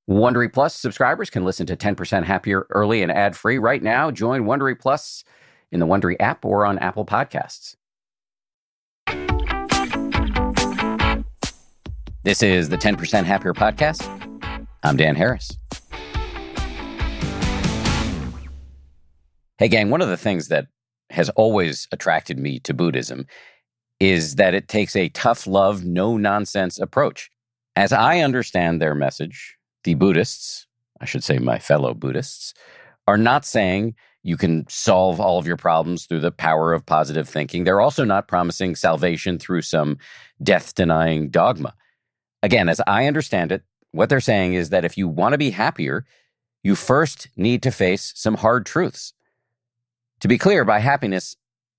Wondery Plus subscribers can listen to 10% Happier early and ad-free right now. Join Wondery Plus in the Wondery app or on Apple Podcasts. This is the 10% Happier podcast. I'm Dan Harris. Hey, gang, one of the things that has always attracted me to Buddhism is that it takes a tough love, no-nonsense approach. As I understand their message, the Buddhists, I should say my fellow Buddhists, are not saying you can solve all of your problems through the power of positive thinking. They're also not promising salvation through some death-denying dogma. Again, as I understand it, what they're saying is that if you want to be happier, you first need to face some hard truths. To be clear, by happiness,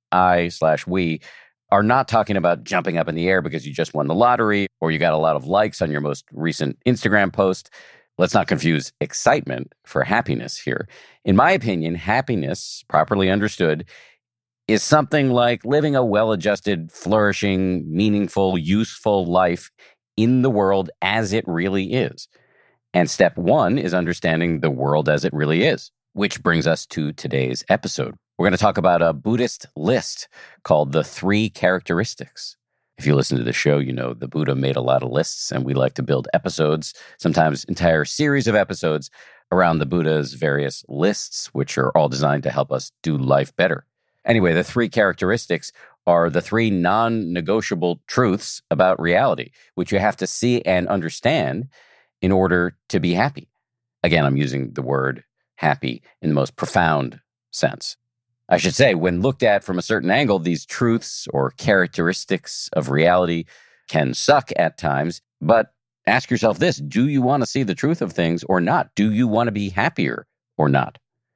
we are not talking about jumping up in the air because you just won the lottery or you got a lot of likes on your most recent Instagram post. Let's not confuse excitement for happiness here. In my opinion, happiness, properly understood, is something like living a well-adjusted, flourishing, meaningful, useful life in the world as it really is. And step one is understanding the world as it really is, which brings us to today's episode. We're going to talk about a Buddhist list called the 3 Characteristics. If you listen to the show, you know the Buddha made a lot of lists, and we like to build episodes, sometimes entire series of episodes, around the Buddha's various lists, which are all designed to help us do life better. Anyway, the 3 characteristics are the 3 non-negotiable truths about reality, which you have to see and understand in order to be happy. Again, I'm using the word happy in the most profound sense. I should say, when looked at from a certain angle, these truths or characteristics of reality can suck at times, but ask yourself this: do you want to see the truth of things or not? Do you want to be happier or not?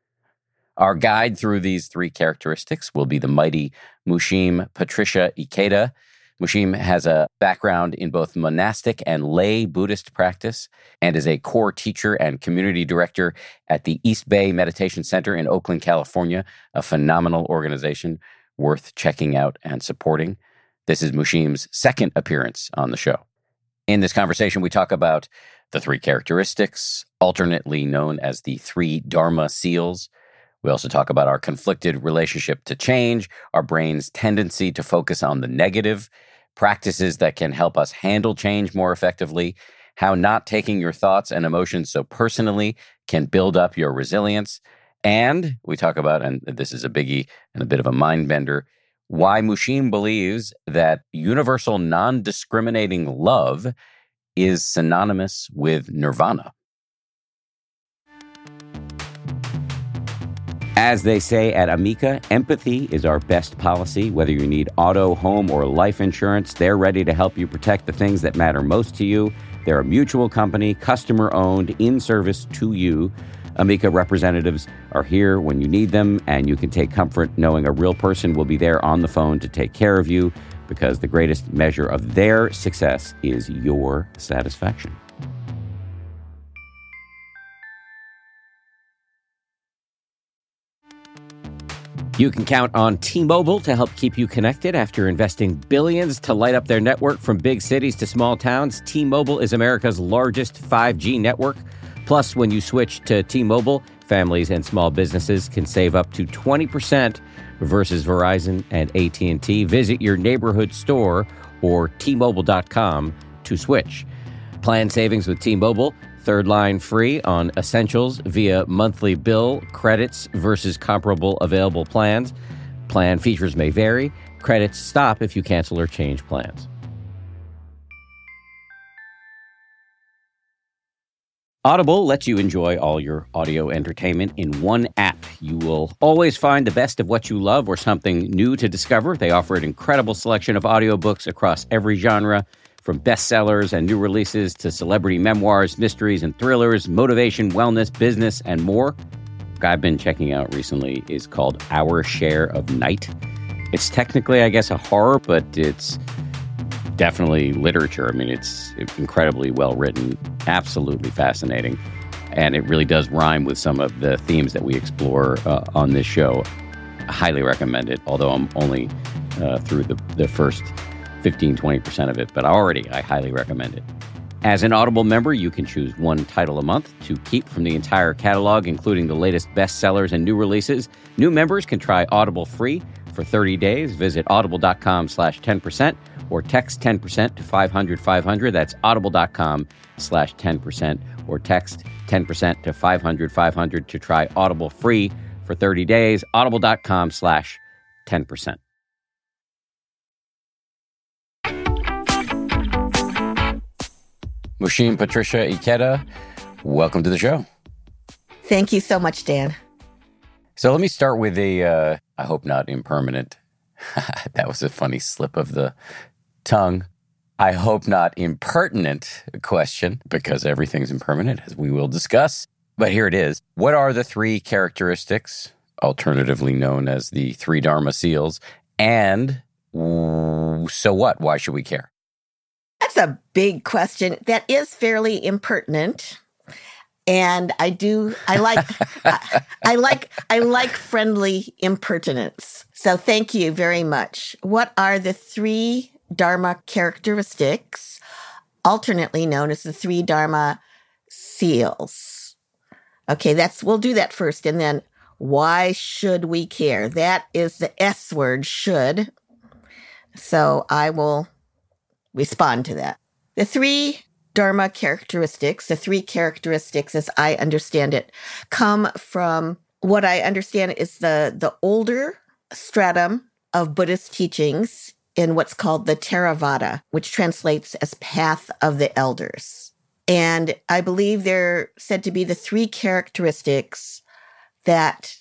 Our guide through these 3 characteristics will be the mighty Mushim Patricia Ikeda. Mushim has a background in both monastic and lay Buddhist practice and is a core teacher and community director at the East Bay Meditation Center in Oakland, California, a phenomenal organization worth checking out and supporting. This is Mushim's 2nd appearance on the show. In this conversation, we talk about the 3 characteristics, alternately known as the 3 Dharma seals. We also talk about our conflicted relationship to change, our brain's tendency to focus on the negative, practices that can help us handle change more effectively, how not taking your thoughts and emotions so personally can build up your resilience. And we talk about, and this is a biggie and a bit of a mind bender, why Mushim believes that universal non-discriminating love is synonymous with nirvana. As they say at Amica, empathy is our best policy. Whether you need auto, home, or life insurance, they're ready to help you protect the things that matter most to you. They're a mutual company, customer-owned, in service to you. Amica representatives are here when you need them, and you can take comfort knowing a real person will be there on the phone to take care of you, because the greatest measure of their success is your satisfaction. You can count on T-Mobile to help keep you connected. After investing billions to light up their network from big cities to small towns, T-Mobile is America's largest 5G network. Plus, when you switch to T-Mobile, families and small businesses can save up to 20% versus Verizon and AT&T. Visit your neighborhood store or T-Mobile.com to switch. Plan savings with T-Mobile. Third line free on essentials via monthly bill, credits versus comparable available plans. Plan features may vary. Credits stop if you cancel or change plans. Audible lets you enjoy all your audio entertainment in one app. You will always find the best of what you love or something new to discover. They offer an incredible selection of audiobooks across every genre, from bestsellers and new releases to celebrity memoirs, mysteries and thrillers, motivation, wellness, business, and more. What I've been checking out recently is called Our Share of Night. It's technically, I guess, a horror, but it's definitely literature. I mean, it's incredibly well written, absolutely fascinating, and it really does rhyme with some of the themes that we explore on this show. I highly recommend it, although I'm only through the first 15-20% of it, but I highly recommend it. As an Audible member, you can choose one title a month to keep from the entire catalog, including the latest bestsellers and new releases. New members can try Audible free for 30 days. Visit audible.com/10% or text 10% to 500-500. That's audible.com/10% or text 10% to 500-500 to try Audible free for 30 days. Audible.com/10%. Mushim Patricia Ikeda, welcome to the show. Thank you so much, Dan. So let me start with I hope not impermanent. That was a funny slip of the tongue. I hope not impertinent question, because everything's impermanent, as we will discuss. But here it is. What are the three characteristics, alternatively known as the three Dharma seals? And so what? Why should we care? That's a big question that is fairly impertinent. And I like friendly impertinence. So thank you very much. What are the three Dharma characteristics, alternately known as the three Dharma seals? Okay, we'll do that first. And then why should we care? That is the S word, should. So I will respond to that. The three Dharma characteristics, as I understand it, come from what I understand is the older stratum of Buddhist teachings in what's called the Theravada, which translates as Path of the Elders. And I believe they're said to be the three characteristics that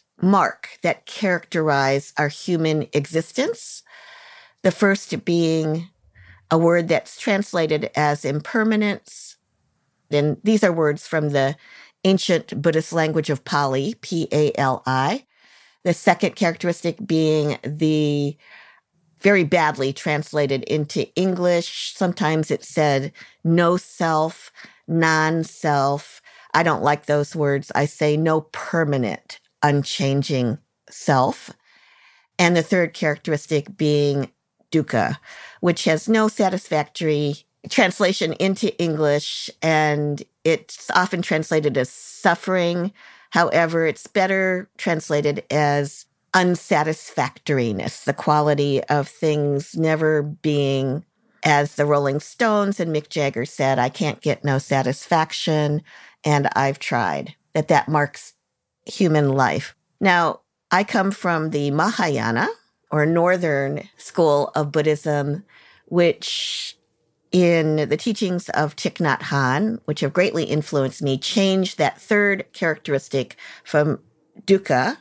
characterize our human existence. The first being a word that's translated as impermanence. And these are words from the ancient Buddhist language of Pali, Pali. The second characteristic being the very badly translated into English. Sometimes it said no self, non-self. I don't like those words. I say no permanent, unchanging self. And the third characteristic being dukkha, which has no satisfactory translation into English, and it's often translated as suffering. However, it's better translated as unsatisfactoriness, the quality of things never being, as the Rolling Stones and Mick Jagger said, I can't get no satisfaction, and I've tried. That marks human life. Now, I come from the Mahayana, or Northern school of Buddhism, which in the teachings of Thich Nhat Hanh, which have greatly influenced me, changed that third characteristic from dukkha,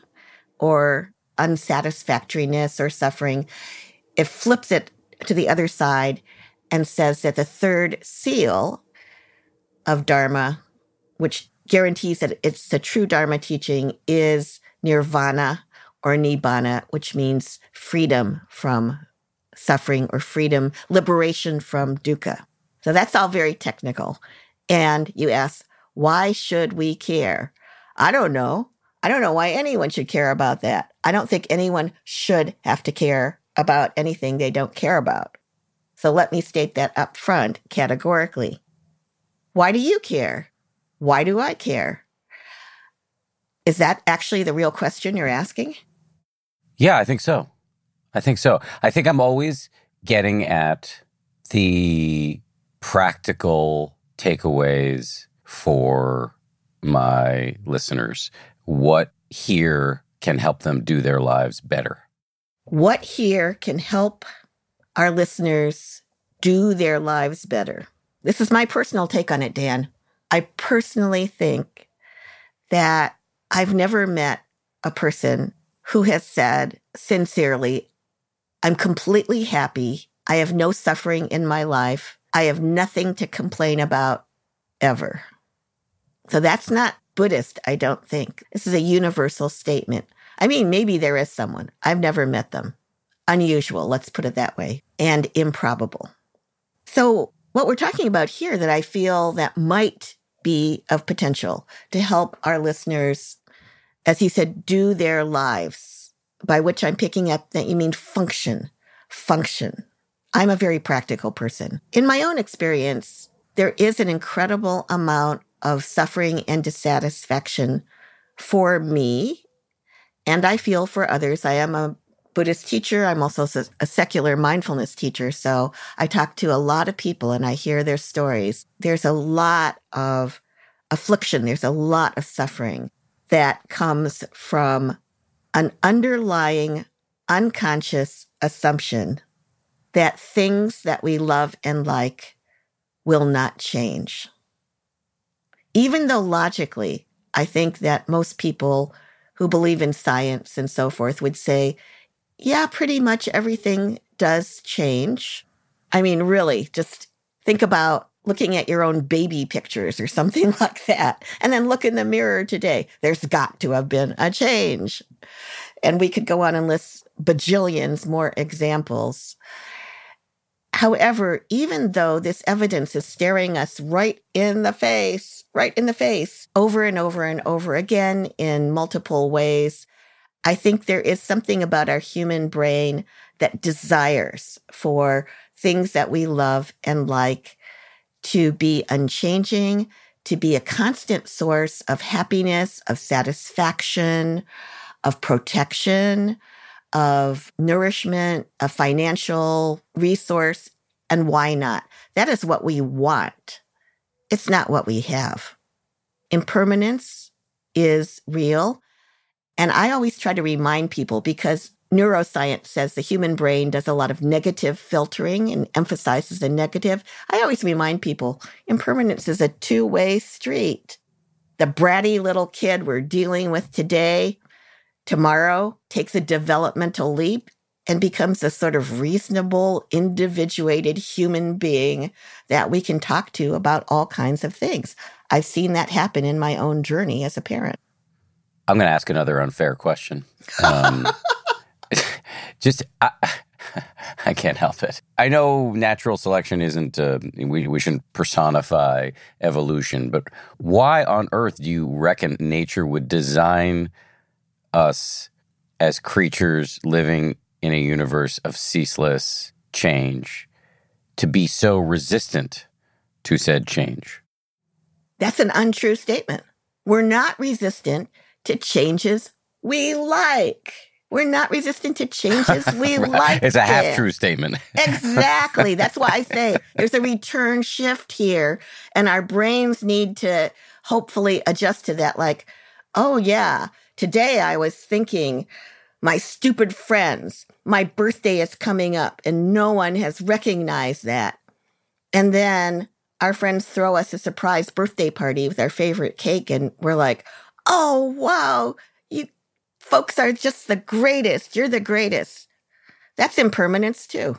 or unsatisfactoriness or suffering. It flips it to the other side and says that the third seal of Dharma, which guarantees that it's the true Dharma teaching, is nirvana, or nibbana, which means freedom from suffering or freedom, liberation from dukkha. So that's all very technical. And you ask, why should we care? I don't know. I don't know why anyone should care about that. I don't think anyone should have to care about anything they don't care about. So let me state that up front categorically. Why do you care? Why do I care? Is that actually the real question you're asking? Yeah, I think so. I think I'm always getting at the practical takeaways for my listeners. What here can help them do their lives better? What here can help our listeners do their lives better? This is my personal take on it, Dan. I personally think that I've never met a person who has said sincerely, I'm completely happy. I have no suffering in my life. I have nothing to complain about ever. So that's not Buddhist, I don't think. This is a universal statement. I mean, maybe there is someone. I've never met them. Unusual, let's put it that way, and improbable. So what we're talking about here that I feel that might be of potential to help our listeners, as you said, do their lives, by which I'm picking up that you mean function. I'm a very practical person. In my own experience, there is an incredible amount of suffering and dissatisfaction for me, and I feel for others. I am a Buddhist teacher. I'm also a secular mindfulness teacher. So I talk to a lot of people and I hear their stories. There's a lot of affliction. There's a lot of suffering that comes from an underlying unconscious assumption that things that we love and like will not change. Even though logically, I think that most people who believe in science and so forth would say, yeah, pretty much everything does change. I mean, really, just think about looking at your own baby pictures or something like that, and then look in the mirror today. There's got to have been a change. And we could go on and list bajillions more examples. However, even though this evidence is staring us right in the face, over and over and over again in multiple ways, I think there is something about our human brain that desires for things that we love and like to be unchanging, to be a constant source of happiness, of satisfaction, of protection, of nourishment, a financial resource, and why not? That is what we want. It's not what we have. Impermanence is real. And I always try to remind people, because neuroscience says the human brain does a lot of negative filtering and emphasizes the negative. I always remind people, impermanence is a two-way street. The bratty little kid we're dealing with today, tomorrow takes a developmental leap and becomes a sort of reasonable, individuated human being that we can talk to about all kinds of things. I've seen that happen in my own journey as a parent. I'm going to ask another unfair question. I can't help it. I know natural selection isn't, we shouldn't personify evolution, but why on earth do you reckon nature would design us as creatures living in a universe of ceaseless change to be so resistant to said change? That's an untrue statement. We're not resistant to changes we like. We're not resistant to changes we Right. like. It's a half-true statement. Exactly. That's why I say there's a return shift here, and our brains need to hopefully adjust to that. Like, oh yeah, today I was thinking, my stupid friends, my birthday is coming up, and no one has recognized that. And then our friends throw us a surprise birthday party with our favorite cake, and we're like, oh, wow, you folks are just the greatest. You're the greatest. That's impermanence, too.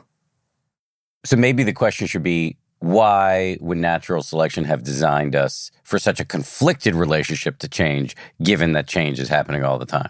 So maybe the question should be, why would natural selection have designed us for such a conflicted relationship to change, given that change is happening all the time?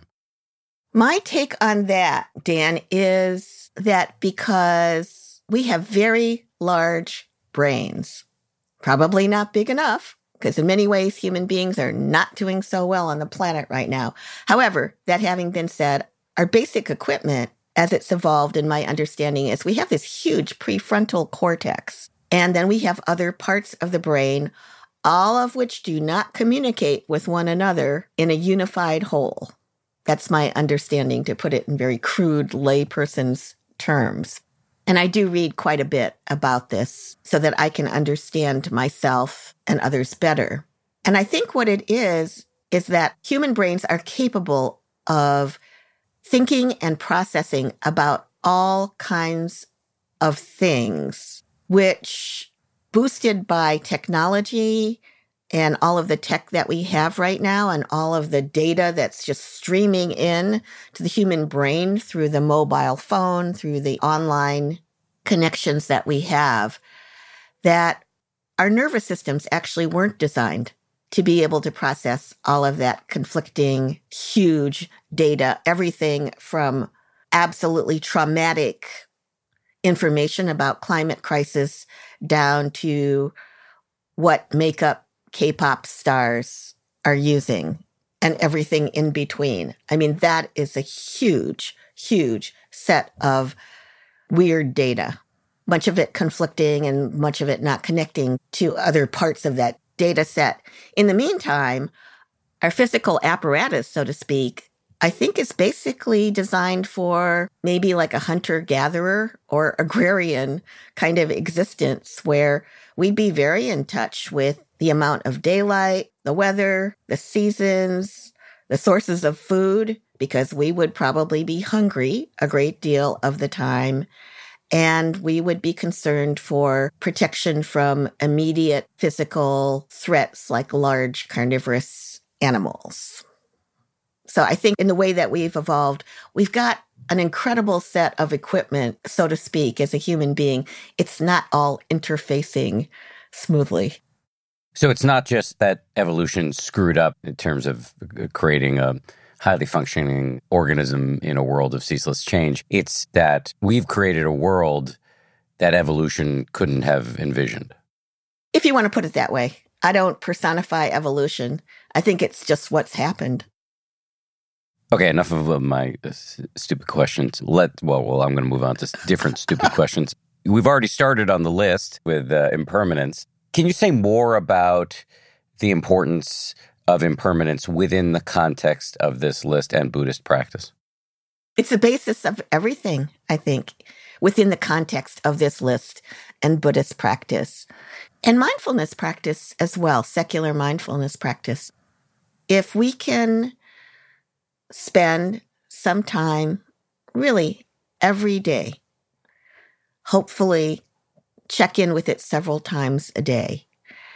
My take on that, Dan, is that because we have very large brains, probably not big enough, because in many ways, human beings are not doing so well on the planet right now. However, that having been said, our basic equipment, as it's evolved in my understanding, is we have this huge prefrontal cortex, and then we have other parts of the brain, all of which do not communicate with one another in a unified whole. That's my understanding, to put it in very crude layperson's terms. And I do read quite a bit about this so that I can understand myself and others better. And I think what it is that human brains are capable of thinking and processing about all kinds of things, which, boosted by technology and all of the tech that we have right now and all of the data that's just streaming in to the human brain through the mobile phone, through the online connections that we have, that our nervous systems actually weren't designed to be able to process all of that conflicting, huge data, everything from absolutely traumatic information about climate crisis down to what makeup K-pop stars are using and everything in between. I mean, that is a huge, huge set of weird data. much of it conflicting and much of it not connecting to other parts of that data set. In the meantime, our physical apparatus, so to speak, I think is basically designed for maybe like a hunter-gatherer or agrarian kind of existence where we'd be very in touch with the amount of daylight, the weather, the seasons, the sources of food, because we would probably be hungry a great deal of the time. And we would be concerned for protection from immediate physical threats like large carnivorous animals. So I think in the way that we've evolved, we've got an incredible set of equipment, so to speak, as a human being. It's not all interfacing smoothly. So it's not just that evolution screwed up in terms of creating a highly functioning organism in a world of ceaseless change. It's that we've created a world that evolution couldn't have envisioned. If you want to put it that way, I don't personify evolution. I think it's just what's happened. Okay, enough of my stupid questions. I'm going to move on to different stupid questions. We've already started on the list with impermanence. Can you say more about the importance of impermanence within the context of this list and Buddhist practice? It's the basis of everything, I think, within the context of this list and Buddhist practice. And mindfulness practice as well, secular mindfulness practice. If we can spend some time, really every day, hopefully check in with it several times a day,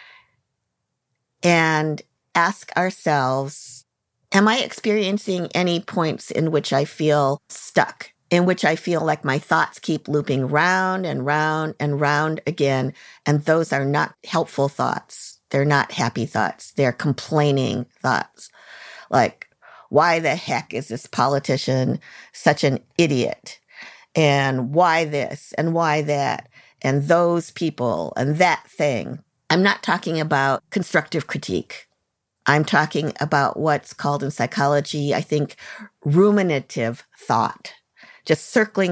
and ask ourselves, am I experiencing any points in which I feel stuck, in which I feel like my thoughts keep looping round and round and round again, and those are not helpful thoughts. They're not happy thoughts. They're complaining thoughts. Like, why the heck is this politician such an idiot? And why this and why that? And those people and that thing. I'm not talking about constructive critique. I'm talking about what's called in psychology, I think, ruminative thought. Just circling,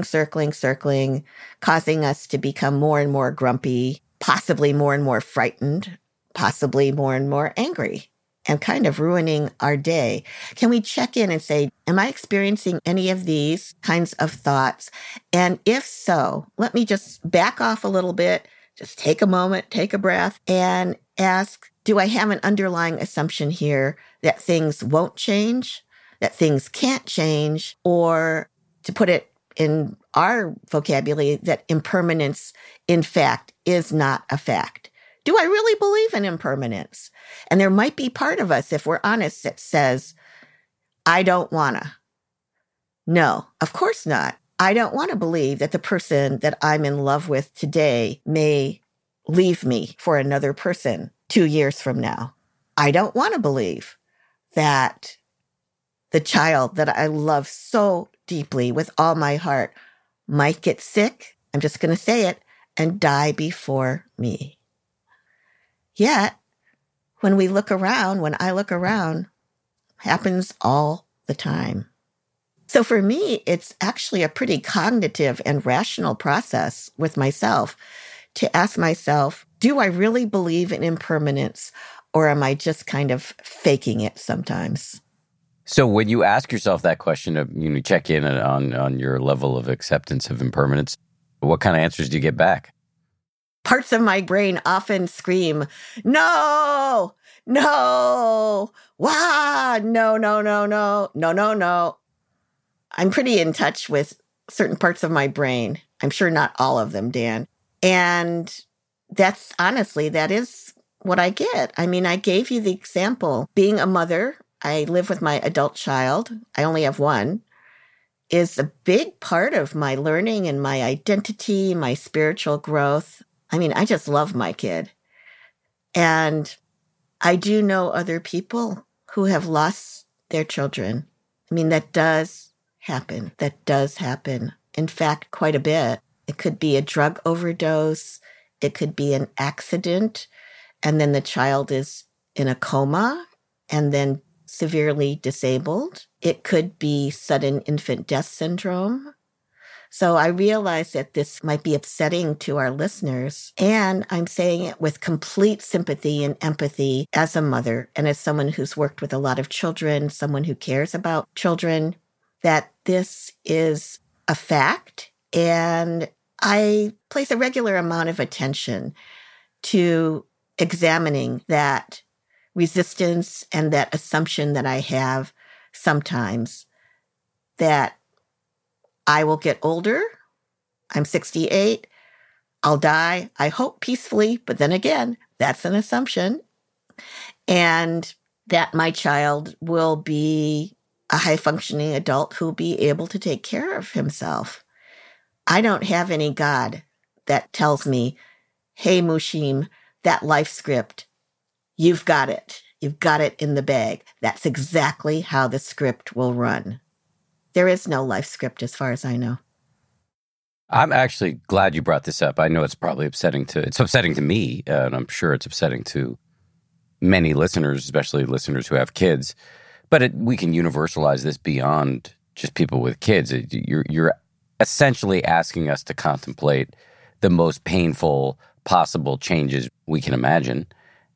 causing us to become more and more grumpy, possibly more and more frightened, possibly more and more angry, and kind of ruining our day. Can we check in and say, am I experiencing any of these kinds of thoughts? And if so, let me just back off a little bit, just take a moment, take a breath, and ask, do I have an underlying assumption here that things won't change, that things can't change, or to put it in our vocabulary, that impermanence, in fact, is not a fact? Do I really believe in impermanence? And there might be part of us, if we're honest, that says, I don't wanna. No, of course not. I don't want to believe that the person that I'm in love with today may leave me for another person 2 years from now. I don't want to believe that the child that I love so deeply with all my heart might get sick, I'm just going to say it, and die before me. Yet, when I look around, happens all the time. So for me, it's actually a pretty cognitive and rational process with myself to ask myself, do I really believe in impermanence, or am I just kind of faking it sometimes? So when you ask yourself that question, you check in on your level of acceptance of impermanence, what kind of answers do you get back? Parts of my brain often scream, no, wah, no. I'm pretty in touch with certain parts of my brain. I'm sure not all of them, Dan. And that is what I get. I mean, I gave you the example. Being a mother, I live with my adult child. I only have one, is a big part of my learning and my identity, my spiritual growth. I mean, I just love my kid. And I do know other people who have lost their children. I mean, that does happen. In fact, quite a bit. It could be a drug overdose. It could be an accident. And then the child is in a coma and then severely disabled. It could be sudden infant death syndrome. So I realize that this might be upsetting to our listeners, and I'm saying it with complete sympathy and empathy as a mother and as someone who's worked with a lot of children, someone who cares about children, that this is a fact. And I place a regular amount of attention to examining that resistance and that assumption that I have sometimes that I will get older. I'm 68. I'll die, I hope peacefully, but then again, that's an assumption. And that my child will be a high-functioning adult who'll be able to take care of himself. I don't have any God that tells me, hey, Mushim, that life script, you've got it. You've got it in the bag. That's exactly how the script will run. There is no life script as far as I know. I'm actually glad you brought this up. I know it's probably upsetting to me, and I'm sure it's upsetting to many listeners, especially listeners who have kids. But we can universalize this beyond just people with kids. You're essentially asking us to contemplate the most painful possible changes we can imagine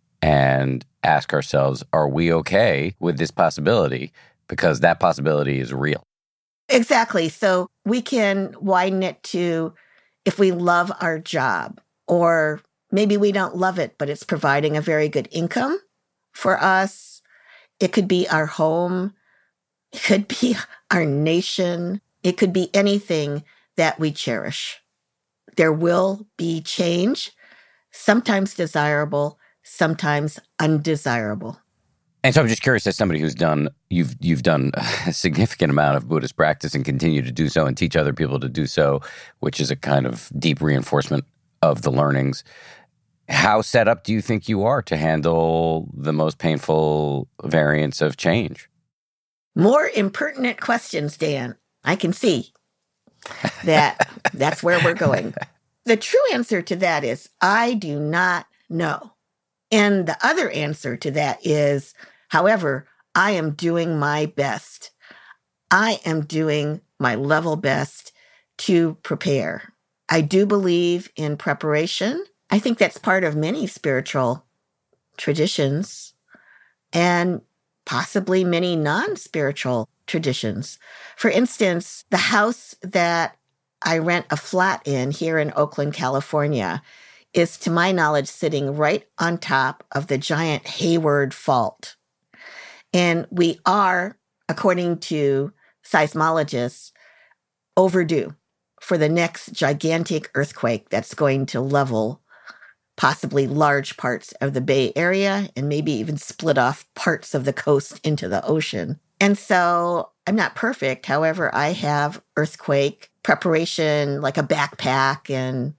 and ask ourselves, are we okay with this possibility? Because that possibility is real. Exactly. So we can widen it to if we love our job, or maybe we don't love it, but it's providing a very good income for us. It could be our home. It could be our nation. It could be anything that we cherish. There will be change, sometimes desirable, sometimes undesirable. And so I'm just curious, as somebody who's you've done a significant amount of Buddhist practice and continue to do so and teach other people to do so, which is a kind of deep reinforcement of the learnings. How set up do you think you are to handle the most painful variants of change? More impertinent questions, Dan. I can see that's where we're going. The true answer to that is, I do not know. And the other answer to that is, however, I am doing my best. I am doing my level best to prepare. I do believe in preparation. I think that's part of many spiritual traditions and possibly many non-spiritual traditions. For instance, the house that I rent a flat in here in Oakland, California, is, to my knowledge, sitting right on top of the giant Hayward Fault. And we are, according to seismologists, overdue for the next gigantic earthquake that's going to level possibly large parts of the Bay Area and maybe even split off parts of the coast into the ocean. And so I'm not perfect. However, I have earthquake preparation, like a backpack and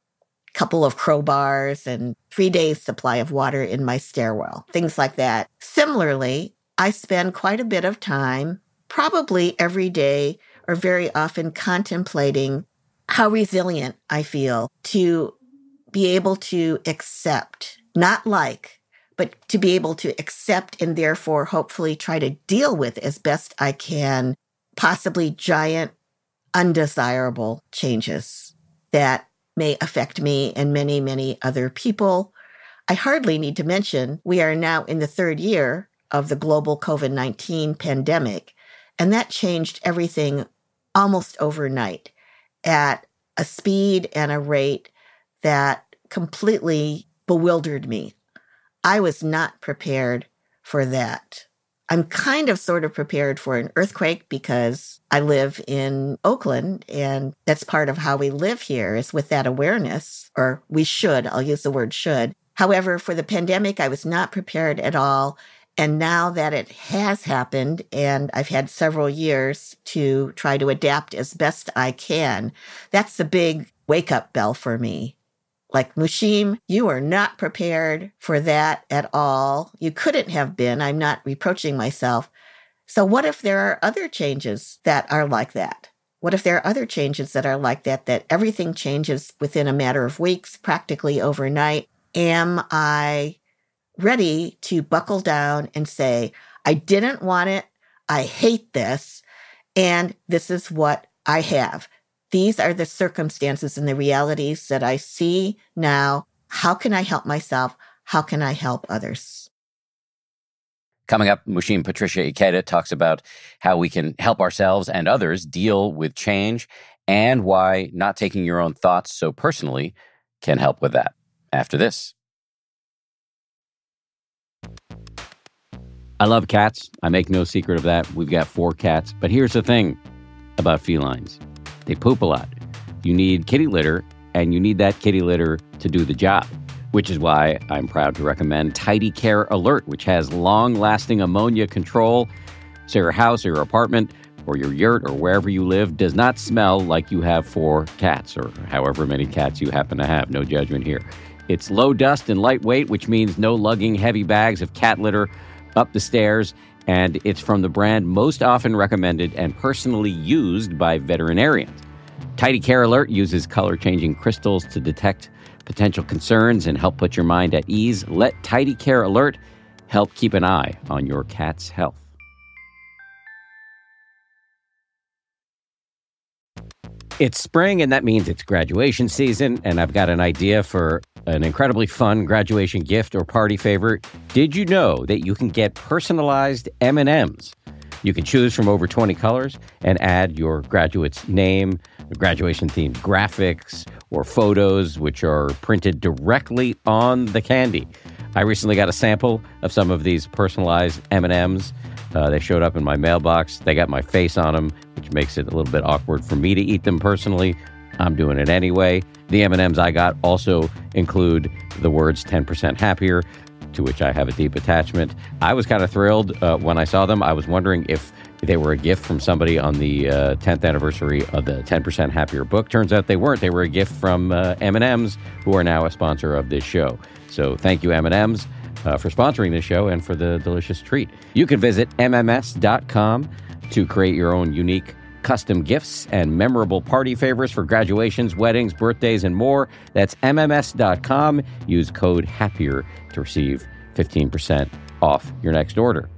couple of crowbars and 3 days supply of water in my stairwell, things like that. Similarly, I spend quite a bit of time, probably every day or very often, contemplating how resilient I feel to be able to accept, not like, but to be able to accept and therefore hopefully try to deal with as best I can, possibly giant, undesirable changes that may affect me and many, many other people. I hardly need to mention we are now in the third year of the global COVID-19 pandemic, and that changed everything almost overnight at a speed and a rate that completely bewildered me. I was not prepared for that. I'm kind of sort of prepared for an earthquake because I live in Oakland, and that's part of how we live here is with that awareness, or we should, I'll use the word should. However, for the pandemic, I was not prepared at all. And now that it has happened, and I've had several years to try to adapt as best I can, that's the big wake-up bell for me. Like, Mushim, you are not prepared for that at all. You couldn't have been. I'm not reproaching myself. So what if there are other changes that are like that? What if there are other changes that are like that, that everything changes within a matter of weeks, practically overnight? Am I ready to buckle down and say, I didn't want it, I hate this, and this is what I have? These are the circumstances and the realities that I see now. How can I help myself? How can I help others? Coming up, Mushin Patricia Ikeda talks about how we can help ourselves and others deal with change and why not taking your own thoughts so personally can help with that. After this. I love cats. I make no secret of that. We've got 4 cats. But here's the thing about felines. They poop a lot. You need kitty litter, and you need that kitty litter to do the job, which is why I'm proud to recommend Tidy Care Alert, which has long-lasting ammonia control, so your house or your apartment or your yurt or wherever you live does not smell like you have 4 cats or however many cats you happen to have. No judgment here. It's low dust and lightweight, which means no lugging heavy bags of cat litter up the stairs, and it's from the brand most often recommended and personally used by veterinarians. Tidy Care Alert uses color-changing crystals to detect potential concerns and help put your mind at ease. Let Tidy Care Alert help keep an eye on your cat's health. It's spring, and that means it's graduation season, and I've got an idea for an incredibly fun graduation gift or party favor. Did you know that you can get personalized M&Ms? You can choose from over 20 colors and add your graduate's name, graduation-themed graphics, or photos, which are printed directly on the candy. I recently got a sample of some of these personalized M&Ms. They showed up in my mailbox. They got my face on them, which makes it a little bit awkward for me to eat them personally. I'm doing it anyway. The M&Ms I got also include the words 10% happier, to which I have a deep attachment. I was kind of thrilled when I saw them. I was wondering if they were a gift from somebody on the 10th anniversary of the 10% Happier book. Turns out they weren't. They were a gift from M&Ms, who are now a sponsor of this show. So thank you, M&Ms, for sponsoring this show and for the delicious treat. You can visit MMS.com to create your own unique custom gifts and memorable party favors for graduations, weddings, birthdays, and more. That's MMS.com. Use code HAPPIER to receive 15% off your next order.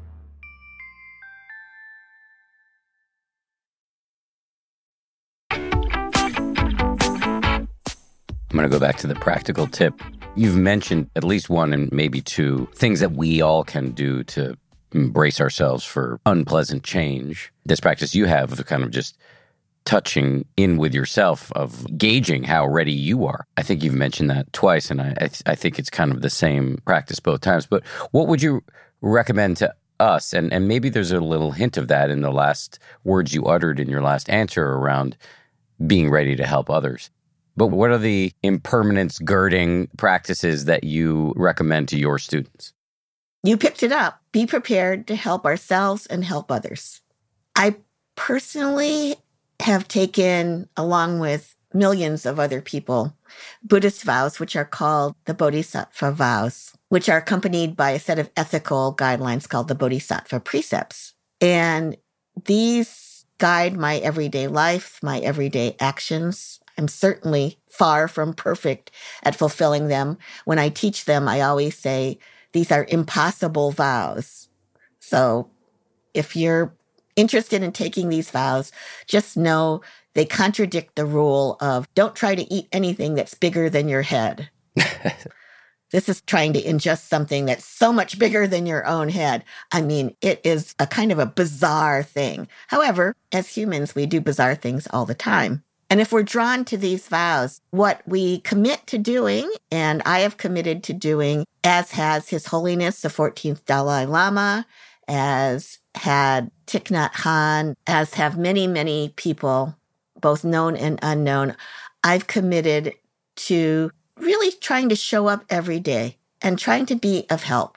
I'm going to go back to the practical tip. You've mentioned at least one and maybe 2 things that we all can do to embrace ourselves for unpleasant change. This practice you have of kind of just touching in with yourself, of gauging how ready you are. I think you've mentioned that twice, and I think it's kind of the same practice both times. But what would you recommend to us? And maybe there's a little hint of that in the last words you uttered in your last answer around being ready to help others. But what are the impermanence girding practices that you recommend to your students? You picked it up. Be prepared to help ourselves and help others. I personally have taken, along with millions of other people, Buddhist vows, which are called the Bodhisattva vows, which are accompanied by a set of ethical guidelines called the Bodhisattva precepts. And these guide my everyday life, my everyday actions. I'm certainly far from perfect at fulfilling them. When I teach them, I always say, these are impossible vows. So if you're interested in taking these vows, just know they contradict the rule of don't try to eat anything that's bigger than your head. This is trying to ingest something that's so much bigger than your own head. I mean, it is a kind of a bizarre thing. However, as humans, we do bizarre things all the time. And if we're drawn to these vows, what we commit to doing, and I have committed to doing, as has His Holiness, the 14th Dalai Lama, as had Thich Nhat Hanh, as have many, many people, both known and unknown, I've committed to really trying to show up every day and trying to be of help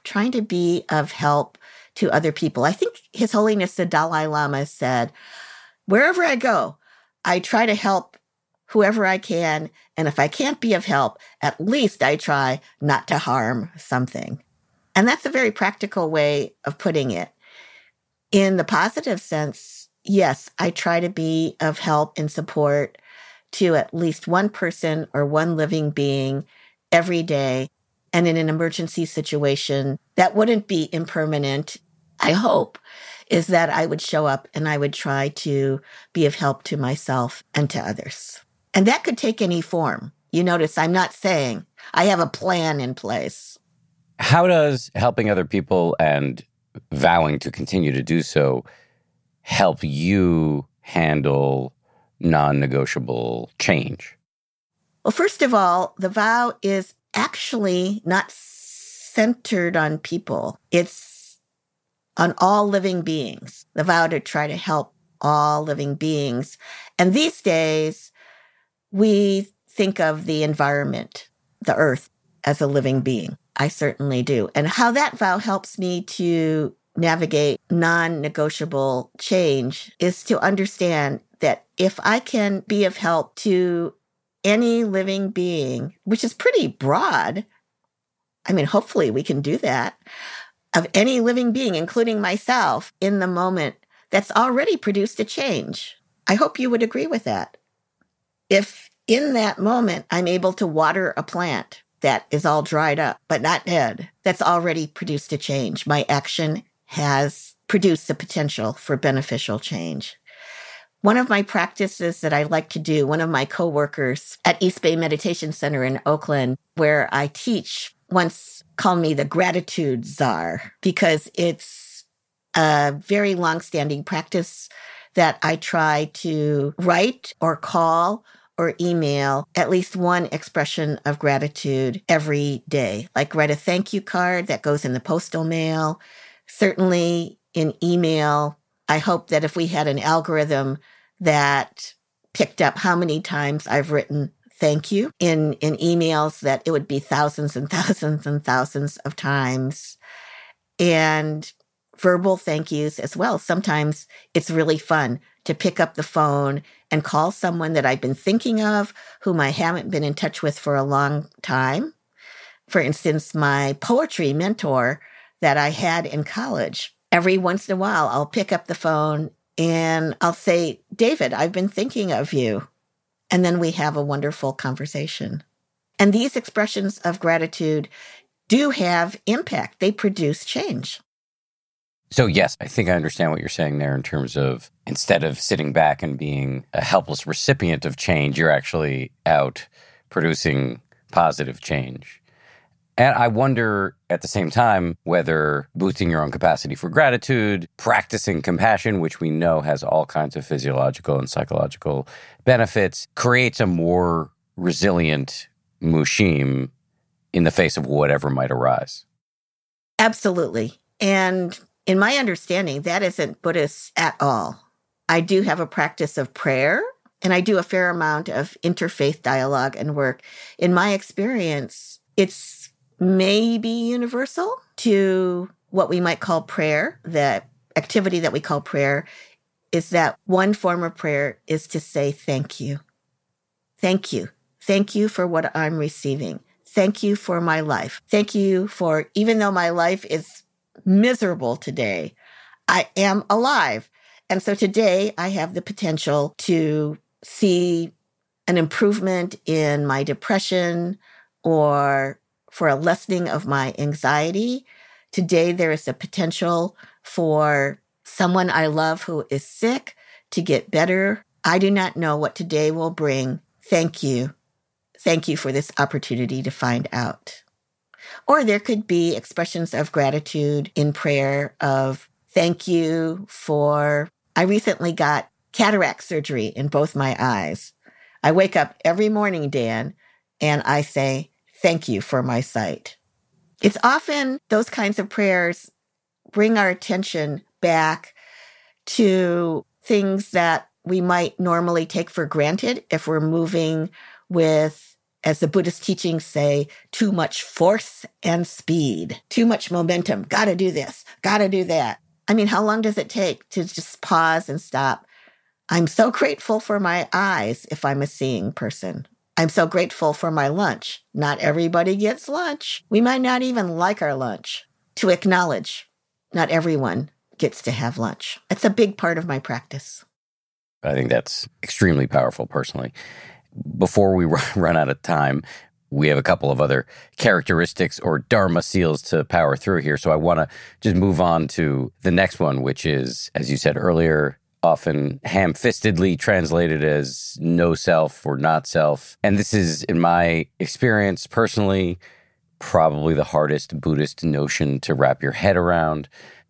to other people. I think His Holiness, the Dalai Lama, said, wherever I go, I try to help whoever I can, and if I can't be of help, at least I try not to harm something. And that's a very practical way of putting it. In the positive sense, yes, I try to be of help and support to at least one person or one living being every day. And in an emergency situation that wouldn't be impermanent, I hope, is that I would show up and I would try to be of help to myself and to others. And that could take any form. You notice I'm not saying I have a plan in place. How does helping other people and vowing to continue to do so help you handle non-negotiable change? Well, first of all, the vow is actually not centered on people. It's on all living beings. The vow to try to help all living beings. And these days, we think of the environment, the earth, as a living being. I certainly do. And how that vow helps me to navigate non-negotiable change is to understand that if I can be of help to any living being, which is pretty broad, I mean, hopefully we can do that, of any living being, including myself, in the moment, that's already produced a change. I hope you would agree with that. If in that moment I'm able to water a plant that is all dried up, but not dead, that's already produced a change. My action has produced the potential for beneficial change. One of my practices that I like to do, one of my coworkers at East Bay Meditation Center in Oakland, where I teach, once called me the gratitude czar, because it's a very long-standing practice that I try to write or call or email at least one expression of gratitude every day. Like write a thank you card that goes in the postal mail. Certainly in email, I hope that if we had an algorithm that picked up how many times I've written thank you in emails, that it would be thousands and thousands and thousands of times. And verbal thank yous as well. Sometimes it's really fun to pick up the phone and call someone that I've been thinking of, whom I haven't been in touch with for a long time. For instance, my poetry mentor that I had in college. Every once in a while, I'll pick up the phone and I'll say, David, I've been thinking of you. And then we have a wonderful conversation. And these expressions of gratitude do have impact. They produce change. So yes, I think I understand what you're saying there in terms of instead of sitting back and being a helpless recipient of change, you're actually out producing positive change. And I wonder at the same time whether boosting your own capacity for gratitude, practicing compassion, which we know has all kinds of physiological and psychological benefits, creates a more resilient mushim in the face of whatever might arise. Absolutely. And in my understanding, that isn't Buddhist at all. I do have a practice of prayer, and I do a fair amount of interfaith dialogue and work. In my experience, it's maybe universal to what we might call prayer. The activity that we call prayer is that one form of prayer is to say thank you. Thank you. Thank you for what I'm receiving. Thank you for my life. Thank you for, even though my life is miserable today, I am alive. And so today I have the potential to see an improvement in my depression or for a lessening of my anxiety. Today there is a potential for someone I love who is sick to get better. I do not know what today will bring. Thank you. Thank you for this opportunity to find out. Or there could be expressions of gratitude in prayer of thank you for, I recently got cataract surgery in both my eyes. I wake up every morning, Dan, and I say, thank you for my sight. It's often those kinds of prayers bring our attention back to things that we might normally take for granted if we're moving with, as the Buddhist teachings say, too much force and speed, too much momentum. Gotta do this, gotta do that. I mean, how long does it take to just pause and stop? I'm so grateful for my eyes if I'm a seeing person. I'm so grateful for my lunch. Not everybody gets lunch. We might not even like our lunch. To acknowledge, not everyone gets to have lunch. It's a big part of my practice. I think that's extremely powerful personally. Before we run out of time, we have a couple of other characteristics or dharma seals to power through here. So I want to just move on to the next one, which is, as you said earlier, often ham-fistedly translated as no self or not self. And this is, in my experience personally, probably the hardest Buddhist notion to wrap your head around.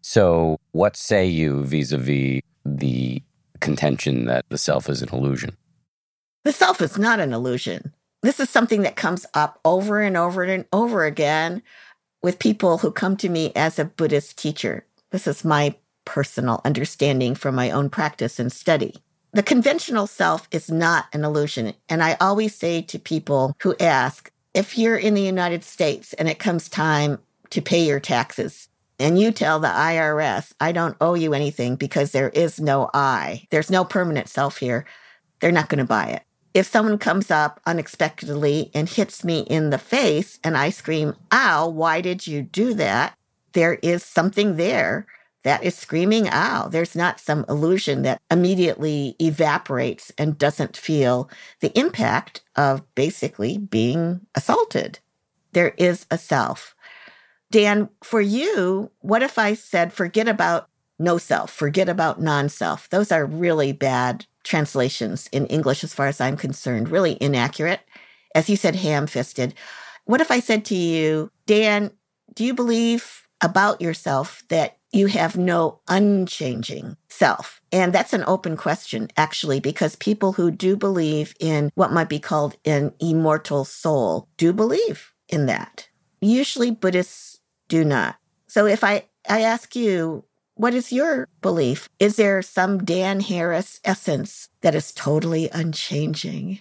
So what say you vis-a-vis the contention that the self is an illusion? The self is not an illusion. This is something that comes up over and over and over again with people who come to me as a Buddhist teacher. This is my personal understanding from my own practice and study. The conventional self is not an illusion. And I always say to people who ask, if you're in the United States and it comes time to pay your taxes, and you tell the IRS, I don't owe you anything because there is no I, there's no permanent self here, they're not going to buy it. If someone comes up unexpectedly and hits me in the face and I scream, ow, why did you do that? There is something there that is screaming, ow. There's not some illusion that immediately evaporates and doesn't feel the impact of basically being assaulted. There is a self. Dan, for you, what if I said, forget about no self, forget about non-self? Those are really bad translations in English as far as I'm concerned, really inaccurate. As you said, ham-fisted. What if I said to you, Dan, do you believe about yourself that you have no unchanging self? And that's an open question, actually, because people who do believe in what might be called an immortal soul do believe in that. Usually Buddhists do not. So if I ask you, what is your belief? Is there some Dan Harris essence that is totally unchanging?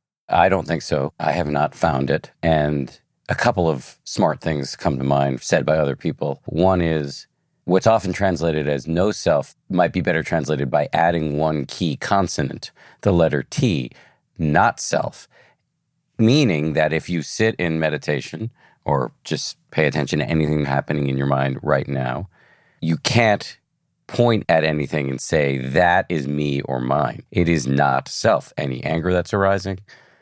I don't think so. I have not found it. And a couple of smart things come to mind said by other people. One is what's often translated as no self might be better translated by adding one key consonant, the letter T, not self. Meaning that if you sit in meditation or just pay attention to anything happening in your mind right now, you can't point at anything and say, that is me or mine. It is not self. Any anger that's arising,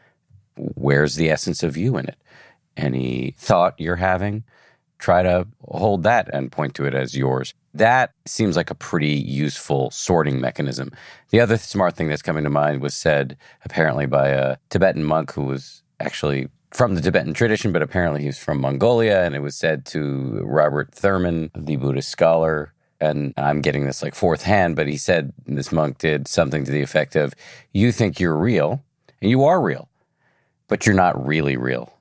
where's the essence of you in it? Any thought you're having, try to hold that and point to it as yours. That seems like a pretty useful sorting mechanism. The other smart thing that's coming to mind was said apparently by a Tibetan monk who was actually from the Tibetan tradition, but apparently he's from Mongolia, and it was said to Robert Thurman, the Buddhist scholar, and I'm getting this like fourth hand, but he said, this monk did something to the effect of, you think you're real, and you are real, but you're not really real.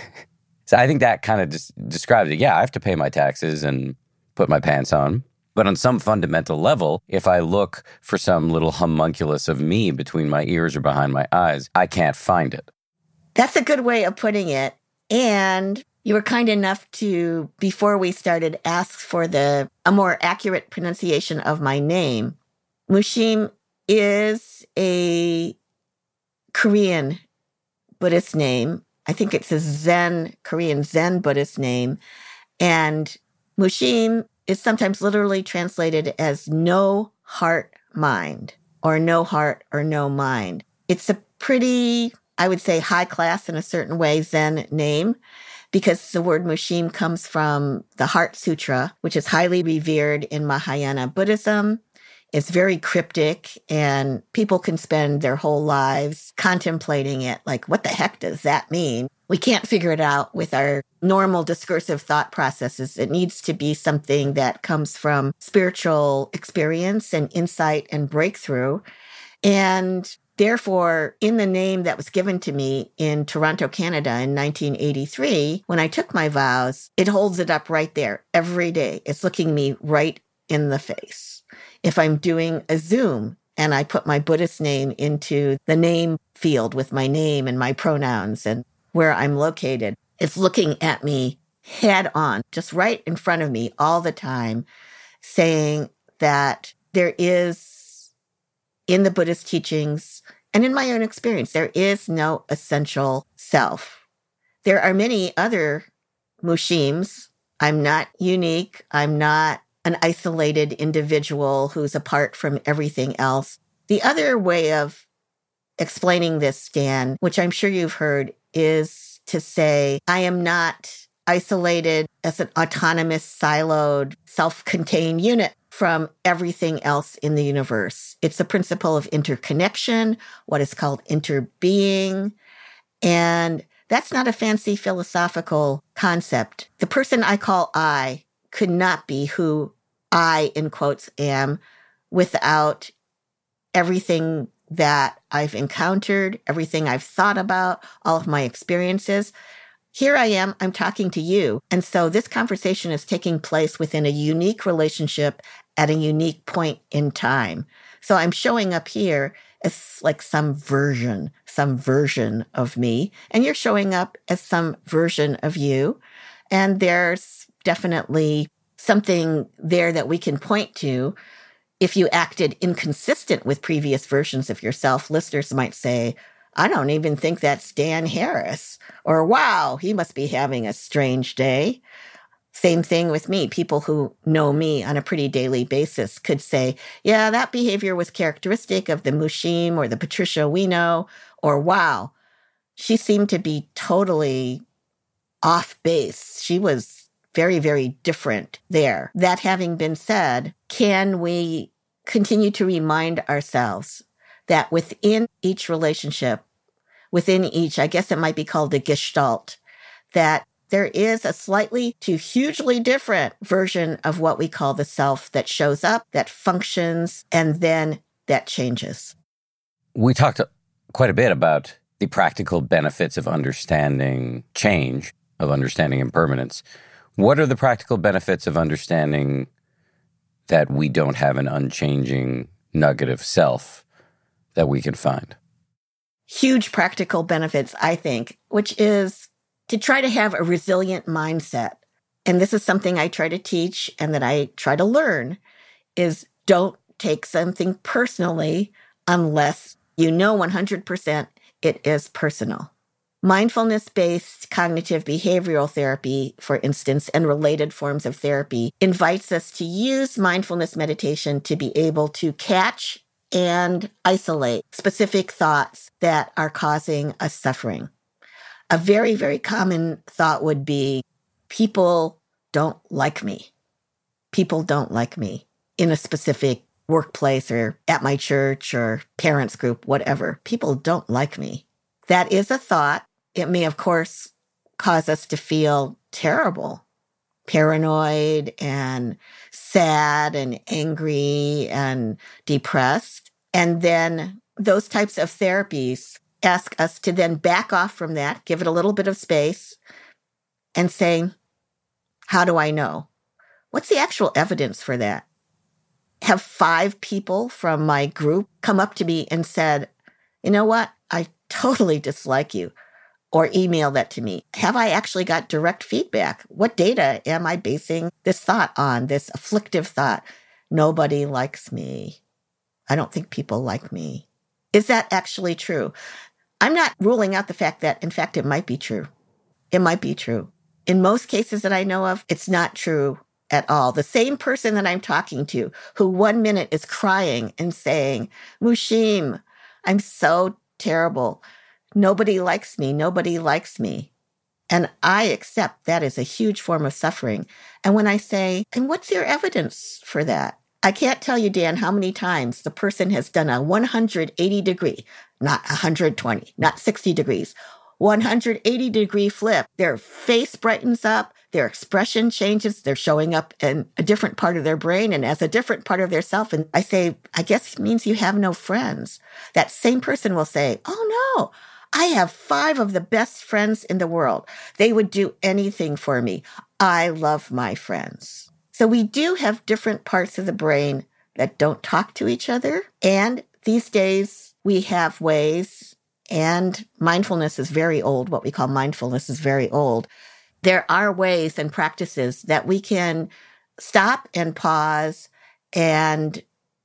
So I think that kind of just describes it. Yeah, I have to pay my taxes and put my pants on. But on some fundamental level, if I look for some little homunculus of me between my ears or behind my eyes, I can't find it. That's a good way of putting it. And you were kind enough to, before we started, ask for a more accurate pronunciation of my name. Mushim is a Korean Buddhist name. I think it's a Korean Zen Buddhist name. And Mushim is sometimes literally translated as no heart mind, or no heart or no mind. It's a pretty, I would say, high class in a certain way Zen name, because the word Mushim comes from the Heart Sutra, which is highly revered in Mahayana Buddhism. It's very cryptic, and people can spend their whole lives contemplating it. Like, what the heck does that mean? We can't figure it out with our normal discursive thought processes. It needs to be something that comes from spiritual experience and insight and breakthrough. And therefore, in the name that was given to me in Toronto, Canada in 1983, when I took my vows, it holds it up right there every day. It's looking me right in the face. If I'm doing a Zoom and I put my Buddhist name into the name field with my name and my pronouns and where I'm located, it's looking at me head on, just right in front of me all the time, saying that there is, in the Buddhist teachings and in my own experience, there is no essential self. There are many other mushims. I'm not unique. I'm not an isolated individual who's apart from everything else. The other way of explaining this, Dan, which I'm sure you've heard, is to say, I am not isolated as an autonomous, siloed, self-contained unit from everything else in the universe. It's the principle of interconnection, what is called interbeing. And that's not a fancy philosophical concept. The person I call I could not be who I, in quotes, am without everything that I've encountered, everything I've thought about, all of my experiences. Here I am, I'm talking to you. And so this conversation is taking place within a unique relationship at a unique point in time. So I'm showing up here as like some version of me, and you're showing up as some version of you. And there's definitely something there that we can point to. If you acted inconsistent with previous versions of yourself, listeners might say, I don't even think that's Dan Harris. Or, wow, he must be having a strange day. Same thing with me. People who know me on a pretty daily basis could say, yeah, that behavior was characteristic of the Mushim or the Patricia we know. Or, wow, she seemed to be totally off base. She was very, very different there. That having been said, can we continue to remind ourselves that within each relationship, within each, I guess it might be called a gestalt, that there is a slightly to hugely different version of what we call the self that shows up, that functions, and then that changes. We talked quite a bit about the practical benefits of understanding change, of understanding impermanence. What are the practical benefits of understanding that we don't have an unchanging nugget of self that we can find? Huge practical benefits, I think, which is to try to have a resilient mindset. And this is something I try to teach and that I try to learn, is don't take something personally unless you know 100% it is personal. Mindfulness-based cognitive behavioral therapy, for instance, and related forms of therapy, invites us to use mindfulness meditation to be able to catch and isolate specific thoughts that are causing us suffering. A very, very common thought would be, people don't like me. People don't like me in a specific workplace or at my church or parents group, whatever. People don't like me. That is a thought. It may, of course, cause us to feel terrible, paranoid and sad and angry and depressed. And then those types of therapies ask us to then back off from that, give it a little bit of space, and say, how do I know? What's the actual evidence for that? Have 5 people from my group come up to me and said, you know what? I totally dislike you. Or email that to me. Have I actually got direct feedback? What data am I basing this thought on, this afflictive thought? Nobody likes me. I don't think people like me. Is that actually true? I'm not ruling out the fact that, in fact, it might be true. It might be true. In most cases that I know of, it's not true at all. The same person that I'm talking to, who 1 minute is crying and saying, Mushim, I'm so terrible. Nobody likes me. Nobody likes me. And I accept that is a huge form of suffering. And when I say, and what's your evidence for that? I can't tell you, Dan, how many times the person has done a 180 degree, not 120, not 60 degrees, 180 degree flip. Their face brightens up, their expression changes, they're showing up in a different part of their brain and as a different part of their self. And I say, I guess it means you have no friends. That same person will say, oh no, I have 5 of the best friends in the world. They would do anything for me. I love my friends. So we do have different parts of the brain that don't talk to each other. And these days we have ways, and mindfulness is very old. What we call mindfulness is very old. There are ways and practices that we can stop and pause and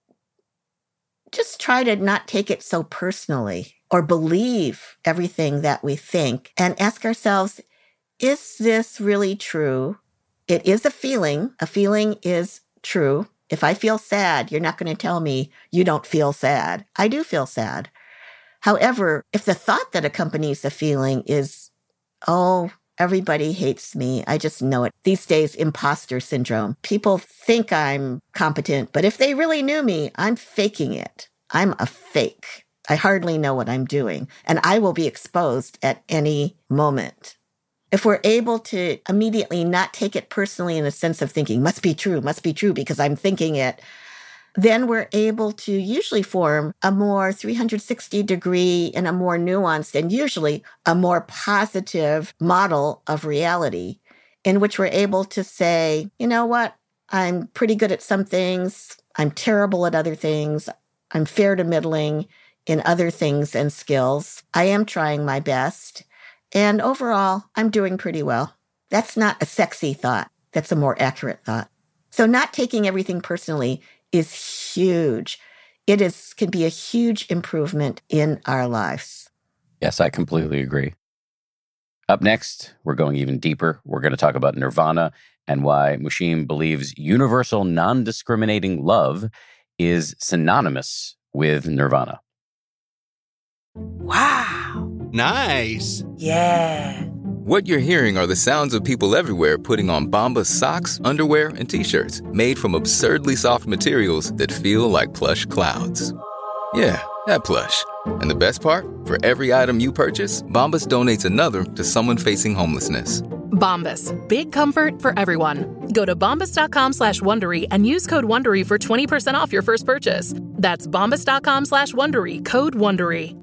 just try to not take it so personally or believe everything that we think and ask ourselves, is this really true? It is a feeling. A feeling is true. If I feel sad, you're not going to tell me you don't feel sad. I do feel sad. However, if the thought that accompanies the feeling is, oh, everybody hates me. I just know it. These days, imposter syndrome. People think I'm competent, but if they really knew me, I'm faking it. I'm a fake. I hardly know what I'm doing, and I will be exposed at any moment. If we're able to immediately not take it personally in the sense of thinking, must be true because I'm thinking it, then we're able to usually form a more 360-degree and a more nuanced and usually a more positive model of reality in which we're able to say, you know what, I'm pretty good at some things, I'm terrible at other things, I'm fair to middling in other things and skills, I am trying my best, and overall, I'm doing pretty well. That's not a sexy thought. That's a more accurate thought. So not taking everything personally is huge. Can be a huge improvement in our lives. Yes, I completely agree. Up next, we're going even deeper. We're going to talk about nirvana and why Mushim believes universal non-discriminating love is synonymous with nirvana. Wow. Nice. Yeah. What you're hearing are the sounds of people everywhere putting on Bombas socks, underwear, and T-shirts made from absurdly soft materials that feel like plush clouds. Yeah, that plush. And the best part? For every item you purchase, Bombas donates another to someone facing homelessness. Bombas. Big comfort for everyone. Go to bombas.com/Wondery and use code Wondery for 20% off your first purchase. That's bombas.com/Wondery, code Wondery.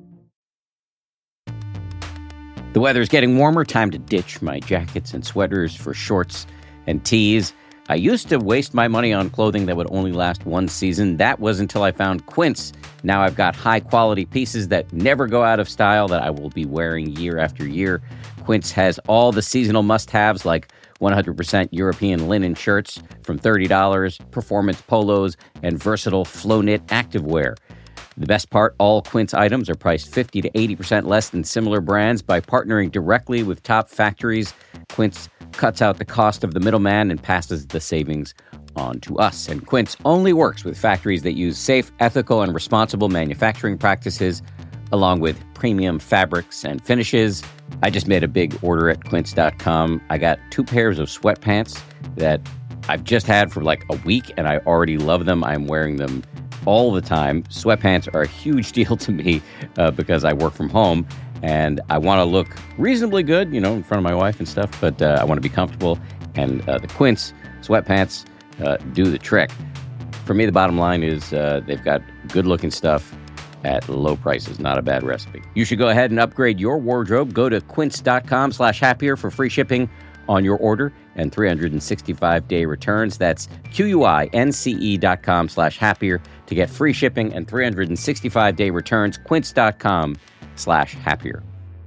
The weather's getting warmer. Time to ditch my jackets and sweaters for shorts and tees. I used to waste my money on clothing that would only last one season. That was until I found Quince. Now I've got high-quality pieces that never go out of style that I will be wearing year after year. Quince has all the seasonal must-haves like 100% European linen shirts from $30, performance polos, and versatile flow-knit activewear. The best part, all Quince items are priced 50 to 80% less than similar brands. By partnering directly with top factories, Quince cuts out the cost of the middleman and passes the savings on to us. And Quince only works with factories that use safe, ethical, and responsible manufacturing practices, along with premium fabrics and finishes. I just made a big order at quince.com. I got 2 pairs of sweatpants that I've just had for like a week, and I already love them. I'm wearing them all the time. Sweatpants are a huge deal to me because I work from home and I want to look reasonably good, in front of my wife and stuff, but I want to be comfortable. And the Quince sweatpants do the trick. For me, the bottom line is they've got good looking stuff at low prices. Not a bad recipe. You should go ahead and upgrade your wardrobe. Go to quince.com/happier for free shipping on your order and 365-day returns. That's QUINCE.com/happier to get free shipping and 365-day returns. Quince.com/happier.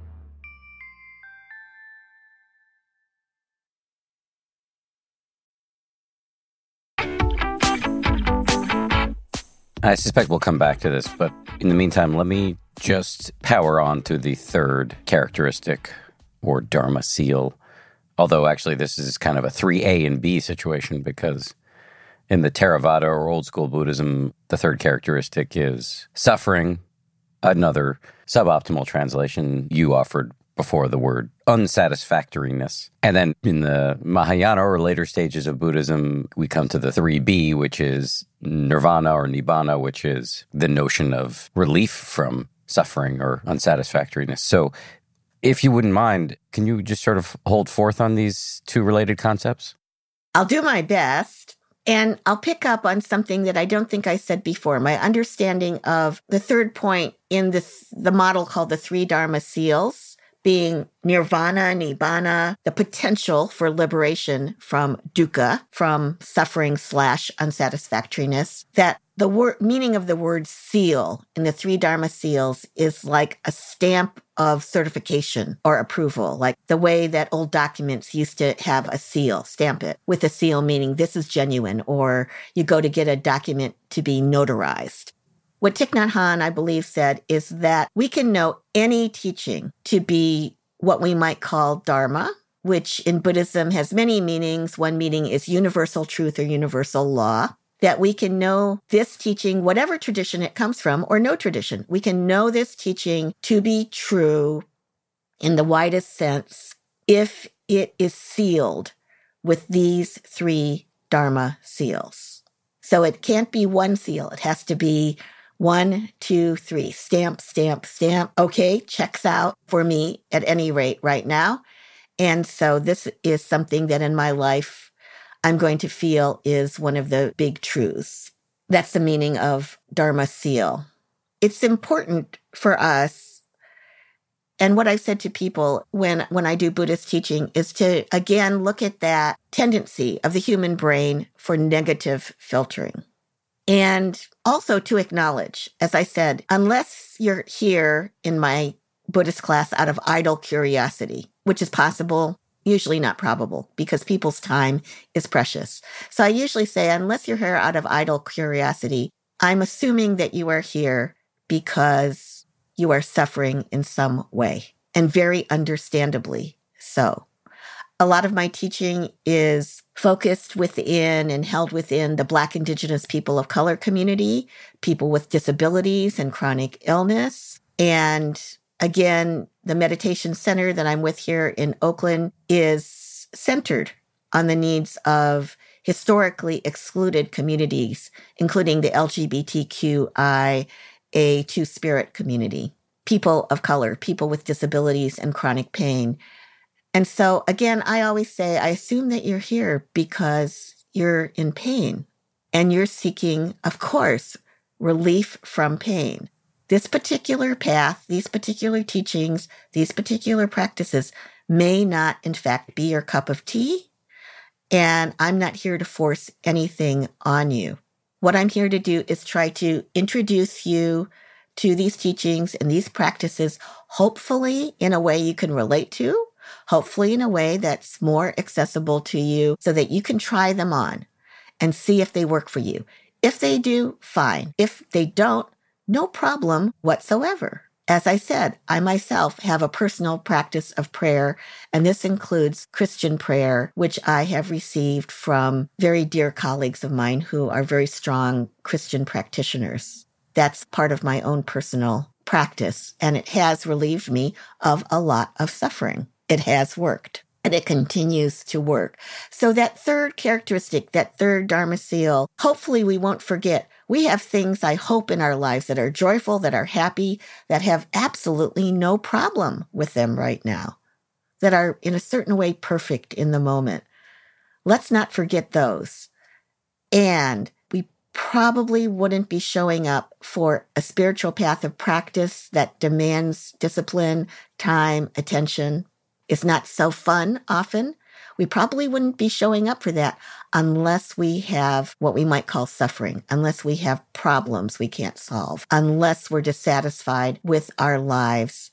I suspect we'll come back to this, but in the meantime, let me just power on to the third characteristic, or Dharma seal. Although, actually, this is kind of a 3A and B situation, because in the Theravada or old school Buddhism, the third characteristic is suffering. Another suboptimal translation you offered before, the word unsatisfactoriness. And then in the Mahayana or later stages of Buddhism, we come to the 3B, which is nirvana or nibbana, which is the notion of relief from suffering or unsatisfactoriness. So if you wouldn't mind, can you just sort of hold forth on these two related concepts? I'll do my best. And I'll pick up on something that I don't think I said before. My understanding of the third point in the model called the 3 Dharma seals being nirvana, nibbana, the potential for liberation from dukkha, from suffering / unsatisfactoriness, that the meaning of the word seal in the 3 Dharma seals is like a stamp of certification or approval, like the way that old documents used to have a seal, stamp it with a seal, meaning this is genuine, or you go to get a document to be notarized. What Thich Nhat Hanh, I believe, said is that we can know any teaching to be what we might call dharma, which in Buddhism has many meanings. One meaning is universal truth or universal law. That we can know this teaching, whatever tradition it comes from, or no tradition. We can know this teaching to be true in the widest sense if it is sealed with these 3 Dharma seals. So it can't be one seal. It has to be 1, 2, 3. Stamp, stamp, stamp. Okay, checks out for me at any rate right now. And so this is something that in my life I'm going to feel is one of the big truths. That's the meaning of Dharma seal. It's important for us, and what I've said to people when I do Buddhist teaching is to, again, look at that tendency of the human brain for negative filtering. And also to acknowledge, as I said, unless you're here in my Buddhist class out of idle curiosity, which is possible, usually not probable, because people's time is precious. So I usually say, unless you're here out of idle curiosity, I'm assuming that you are here because you are suffering in some way, and very understandably so. A lot of my teaching is focused within and held within the Black, Indigenous, people of color community, people with disabilities and chronic illness. And again, the meditation center that I'm with here in Oakland is centered on the needs of historically excluded communities, including the LGBTQIA Two-Spirit community, people of color, people with disabilities and chronic pain. And so, again, I always say, I assume that you're here because you're in pain and you're seeking, of course, relief from pain. This particular path, these particular teachings, these particular practices may not, in fact, be your cup of tea. And I'm not here to force anything on you. What I'm here to do is try to introduce you to these teachings and these practices, hopefully in a way you can relate to, hopefully in a way that's more accessible to you so that you can try them on and see if they work for you. If they do, fine. If they don't, no problem whatsoever. As I said, I myself have a personal practice of prayer, and this includes Christian prayer, which I have received from very dear colleagues of mine who are very strong Christian practitioners. That's part of my own personal practice, and it has relieved me of a lot of suffering. It has worked, and it continues to work. So that third characteristic, that third Dharma seal, hopefully we won't forget. We have things, I hope, in our lives that are joyful, that are happy, that have absolutely no problem with them right now, that are in a certain way perfect in the moment. Let's not forget those. And we probably wouldn't be showing up for a spiritual path of practice that demands discipline, time, attention. It's not so fun often. We probably wouldn't be showing up for that unless we have what we might call suffering, unless we have problems we can't solve, unless we're dissatisfied with our lives.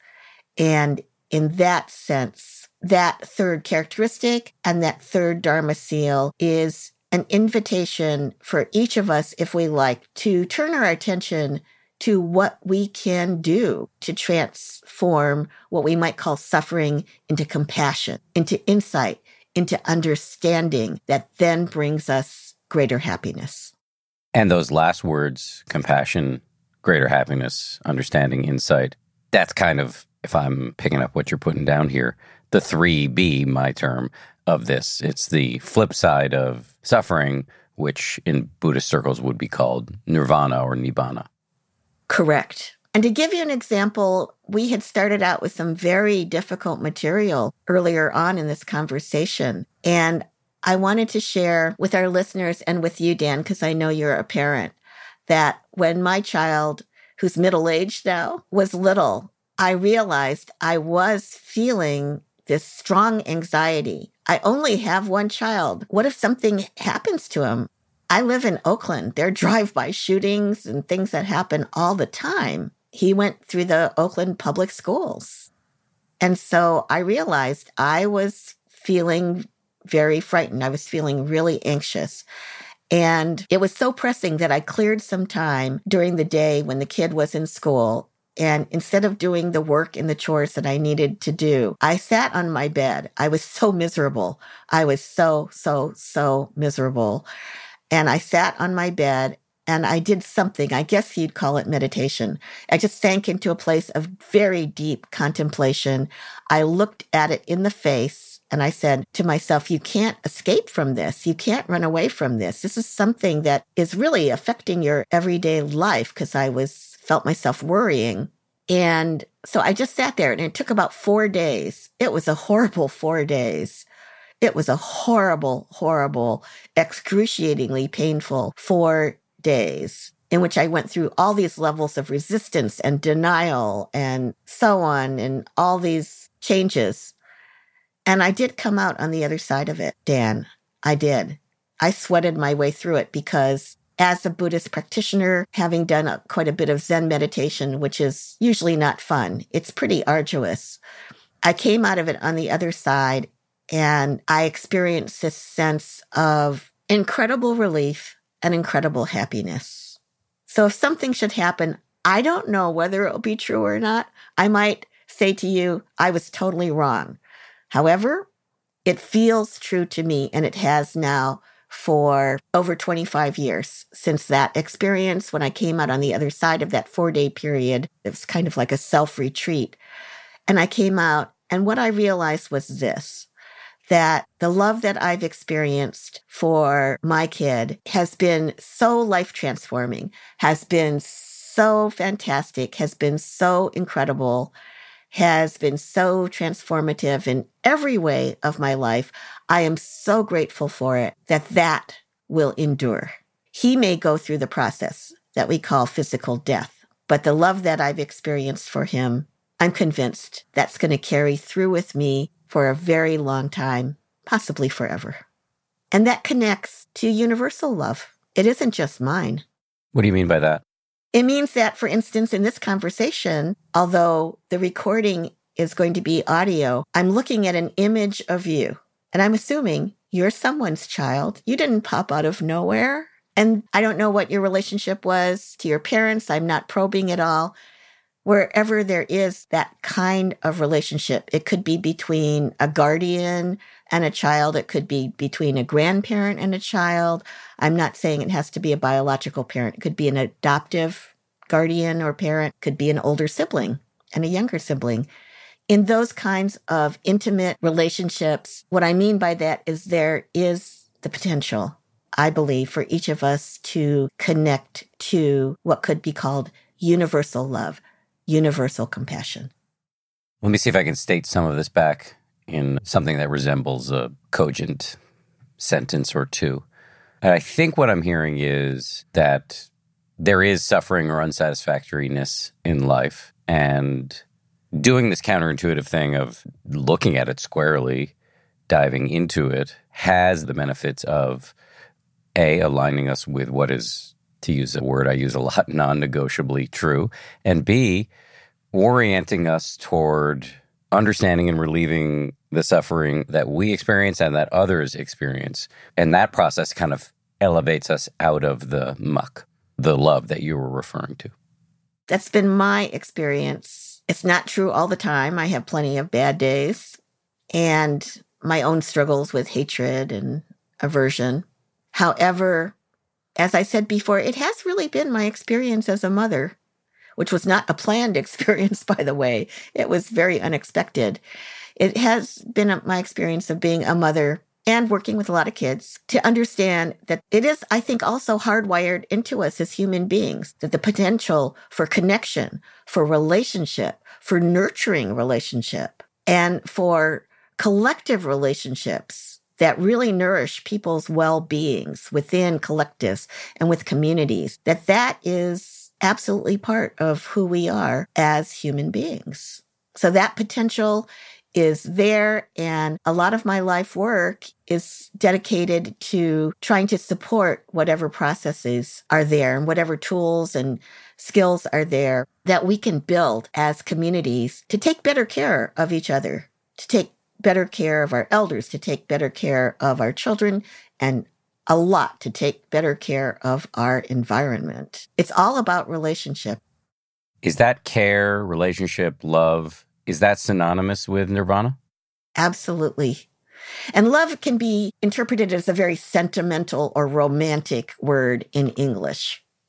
And in that sense, that third characteristic and that third Dharma seal is an invitation for each of us, if we like, to turn our attention to what we can do to transform what we might call suffering into compassion, into insight, into understanding that then brings us greater happiness. And those last words, compassion, greater happiness, understanding, insight, that's kind of, if I'm picking up what you're putting down here, the 3B, my term, of this. It's the flip side of suffering, which in Buddhist circles would be called nirvana or nibbana. Correct. And to give you an example, we had started out with some very difficult material earlier on in this conversation. And I wanted to share with our listeners and with you, Dan, because I know you're a parent, that when my child, who's middle-aged now, was little, I realized I was feeling this strong anxiety. I only have one child. What if something happens to him? I live in Oakland. There are drive-by shootings and things that happen all the time. He went through the Oakland public schools. And so I realized I was feeling very frightened. I was feeling really anxious. And it was so pressing that I cleared some time during the day when the kid was in school. And instead of doing the work and the chores that I needed to do, I sat on my bed. I was so miserable. I was so miserable. And I sat on my bed and I did something. I guess you'd call it meditation. I just sank into a place of very deep contemplation. I looked at it in the face and I said to myself, you can't escape from this. You can't run away from this. This is something that is really affecting your everyday life, because I felt myself worrying. And so I just sat there, and it took about 4 days. It was a horrible 4 days. It was a horrible, horrible, excruciatingly painful 4 days in which I went through all these levels of resistance and denial and so on, and all these changes. And I did come out on the other side of it, Dan. I did. I sweated my way through it, because as a Buddhist practitioner, having done quite a bit of Zen meditation, which is usually not fun, it's pretty arduous, I came out of it on the other side, and I experienced this sense of incredible relief and incredible happiness. So if something should happen, I don't know whether it'll be true or not. I might say to you, I was totally wrong. However, it feels true to me, and it has now for over 25 years since that experience when I came out on the other side of that 4-day period. It was kind of like a self-retreat. And I came out, and what I realized was this, that the love that I've experienced for my kid has been so life-transforming, has been so fantastic, has been so incredible, has been so transformative in every way of my life. I am so grateful for it that will endure. He may go through the process that we call physical death, but the love that I've experienced for him, I'm convinced that's going to carry through with me for a very long time, possibly forever. And that connects to universal love. It isn't just mine. What do you mean by that? It means that, for instance, in this conversation, although the recording is going to be audio, I'm looking at an image of you, and I'm assuming you're someone's child. You didn't pop out of nowhere. And I don't know what your relationship was to your parents. I'm not probing at all. Wherever there is that kind of relationship, it could be between a guardian and a child. It could be between a grandparent and a child. I'm not saying it has to be a biological parent. It could be an adoptive guardian or parent. It could be an older sibling and a younger sibling. In those kinds of intimate relationships, what I mean by that is there is the potential, I believe, for each of us to connect to what could be called universal love, universal compassion. Let me see if I can state some of this back in something that resembles a cogent sentence or two. I think what I'm hearing is that there is suffering or unsatisfactoriness in life, and doing this counterintuitive thing of looking at it squarely, diving into it, has the benefits of A, aligning us with what is, to use a word I use a lot, non-negotiably true, and B, orienting us toward understanding and relieving the suffering that we experience and that others experience. And that process kind of elevates us out of the muck, the love that you were referring to. That's been my experience. It's not true all the time. I have plenty of bad days and my own struggles with hatred and aversion. However, as I said before, it has really been my experience as a mother, which was not a planned experience, by the way. It was very unexpected. It has been my experience of being a mother and working with a lot of kids to understand that it is, I think, also hardwired into us as human beings, that the potential for connection, for relationship, for nurturing relationship, and for collective relationships that really nourish people's well-beings within collectives and with communities, that is absolutely part of who we are as human beings. So that potential is there, and a lot of my life work is dedicated to trying to support whatever processes are there and whatever tools and skills are there that we can build as communities to take better care of each other, to take better care of our elders, to take better care of our children, and a lot to take better care of our environment. It's all about relationship. Is that care, relationship, love, is that synonymous with nirvana? Absolutely. And love can be interpreted as a very sentimental or romantic word in English.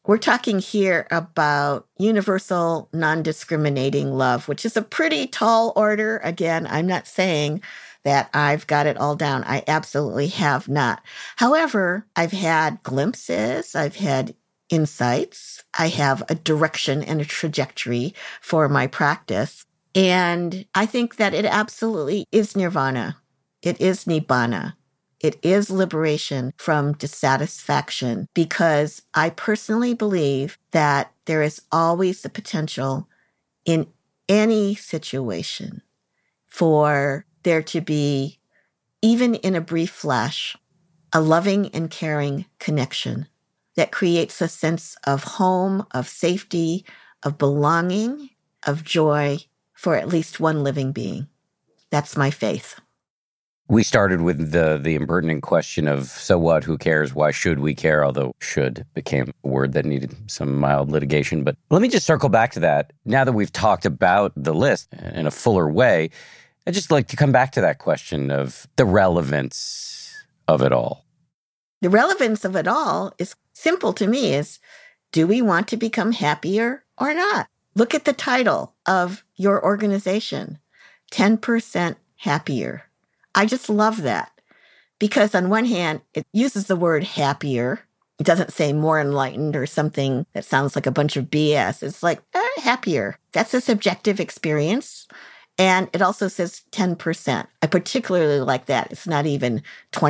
We're talking here about universal, non-discriminating love, which is a pretty tall order. Again, I'm not saying that I've got it all down. I absolutely have not. However, I've had glimpses, I've had insights, I have a direction and a trajectory for my practice. And I think that it absolutely is nirvana. It is nibbana. It is liberation from dissatisfaction, because I personally believe that there is always the potential in any situation for there to be, even in a brief flash, a loving and caring connection that creates a sense of home, of safety, of belonging, of joy for at least one living being. That's my faith. We started with the impertinent question of, so what, who cares, why should we care? Although should became a word that needed some mild litigation. But let me just circle back to that. Now that we've talked about the list in a fuller way, I'd just like to come back to that question of the relevance of it all. The relevance of it all is simple to me, is, do we want to become happier or not? Look at the title of your organization, 10% Happier. I just love that, because on one hand, it uses the word happier. It doesn't say more enlightened or something that sounds like a bunch of BS. It's like, happier. That's a subjective experience. And it also says 10%. I particularly like that. It's not even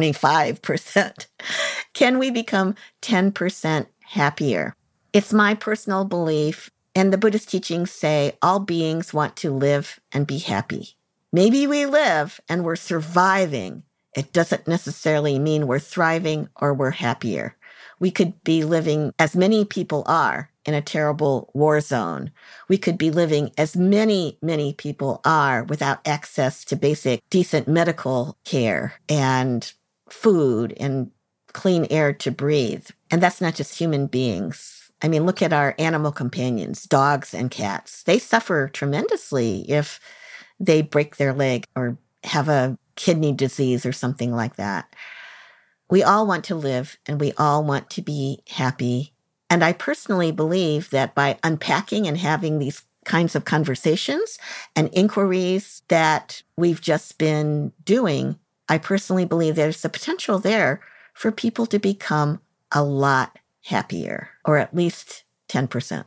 25%. Can we become 10% happier? It's my personal belief, and the Buddhist teachings say all beings want to live and be happy. Maybe we live and we're surviving. It doesn't necessarily mean we're thriving or we're happier. We could be living, as many people are, in a terrible war zone. We could be living, as many people are, without access to basic, decent medical care and food and clean air to breathe. And that's not just human beings. I mean, look at our animal companions, dogs and cats. They suffer tremendously if they break their leg or have a kidney disease or something like that. We all want to live and we all want to be happy. And I personally believe that by unpacking and having these kinds of conversations and inquiries that we've just been doing, I personally believe there's the potential there for people to become a lot happier, or at least 10%.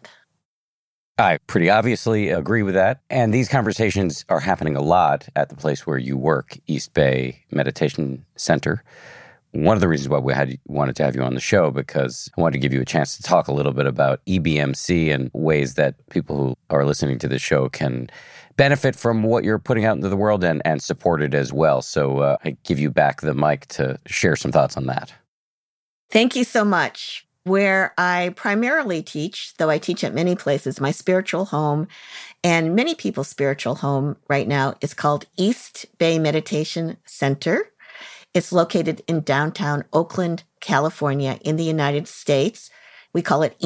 I pretty obviously agree with that. And these conversations are happening a lot at the place where you work, East Bay Meditation Center. One of the reasons why we wanted to have you on the show, because I wanted to give you a chance to talk a little bit about EBMC and ways that people who are listening to the show can benefit from what you're putting out into the world and support it as well. So I give you back the mic to share some thoughts on that. Thank you so much. Where I primarily teach, though I teach at many places, my spiritual home and many people's spiritual home right now is called East Bay Meditation Center. It's located in downtown Oakland, California, in the United States. We call it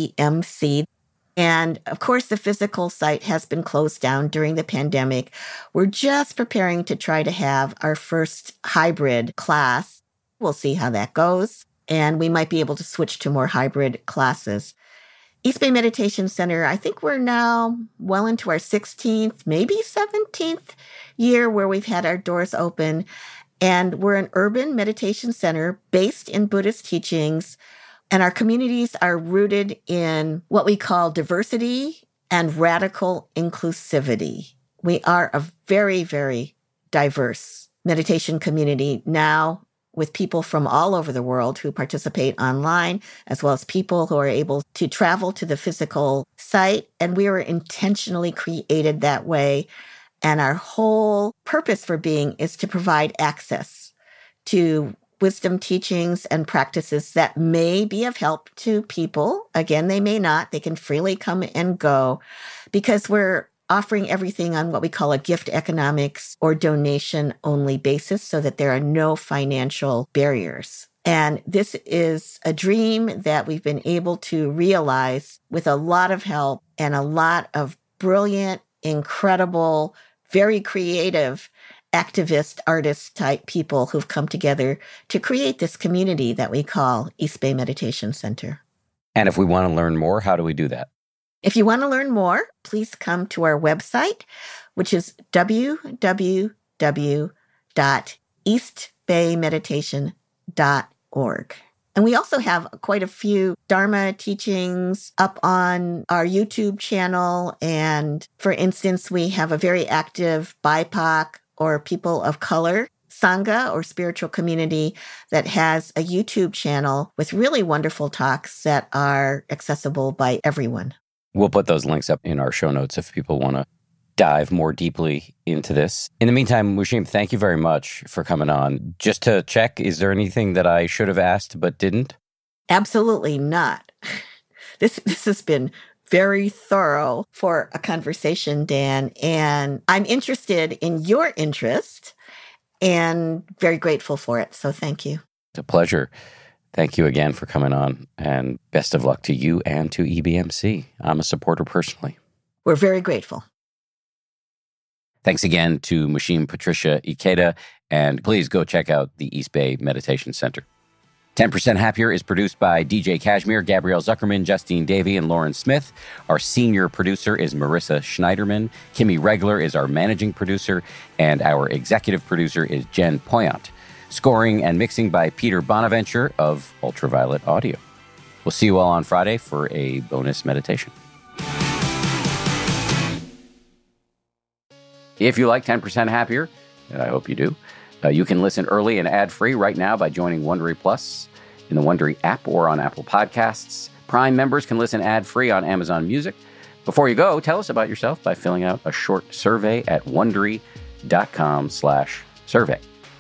EBMC. And of course, the physical site has been closed down during the pandemic. We're just preparing to try to have our first hybrid class. We'll see how that goes. And we might be able to switch to more hybrid classes. East Bay Meditation Center, I think we're now well into our 16th, maybe 17th year where we've had our doors open. And we're an urban meditation center based in Buddhist teachings. And our communities are rooted in what we call diversity and radical inclusivity. We are a very, very diverse meditation community now, with people from all over the world who participate online, as well as people who are able to travel to the physical site. And we were intentionally created that way. And our whole purpose for being is to provide access to wisdom teachings and practices that may be of help to people. Again, they may not. They can freely come and go, because we're offering everything on what we call a gift economics or donation only basis, so that there are no financial barriers. And this is a dream that we've been able to realize with a lot of help and a lot of brilliant, incredible, very creative activist, artist type people who've come together to create this community that we call East Bay Meditation Center. And if we want to learn more, how do we do that? If you want to learn more, please come to our website, which is www.eastbaymeditation.org. And we also have quite a few Dharma teachings up on our YouTube channel. And for instance, we have a very active BIPOC or people of color Sangha or spiritual community that has a YouTube channel with really wonderful talks that are accessible by everyone. We'll put those links up in our show notes if people want to dive more deeply into this. In the meantime, Mushim, thank you very much for coming on. Just to check, is there anything that I should have asked but didn't? Absolutely not. This has been very thorough for a conversation, Dan, and I'm interested in your interest and very grateful for it. So thank you. It's a pleasure. Thank you again for coming on, and best of luck to you and to EBMC. I'm a supporter personally. We're very grateful. Thanks again to Mushim Patricia Ikeda, and please go check out the East Bay Meditation Center. 10% Happier is produced by DJ Kashmir, Gabrielle Zuckerman, Justine Davey, and Lauren Smith. Our senior producer is Marissa Schneiderman. Kimmy Regler is our managing producer, and our executive producer is Jen Poyant. Scoring and mixing by Peter Bonaventure of Ultraviolet Audio. We'll see you all on Friday for a bonus meditation. If you like 10% Happier, and I hope you do, you can listen early and ad-free right now by joining Wondery Plus in the Wondery app or on Apple Podcasts. Prime members can listen ad-free on Amazon Music. Before you go, tell us about yourself by filling out a short survey at Wondery.com/survey.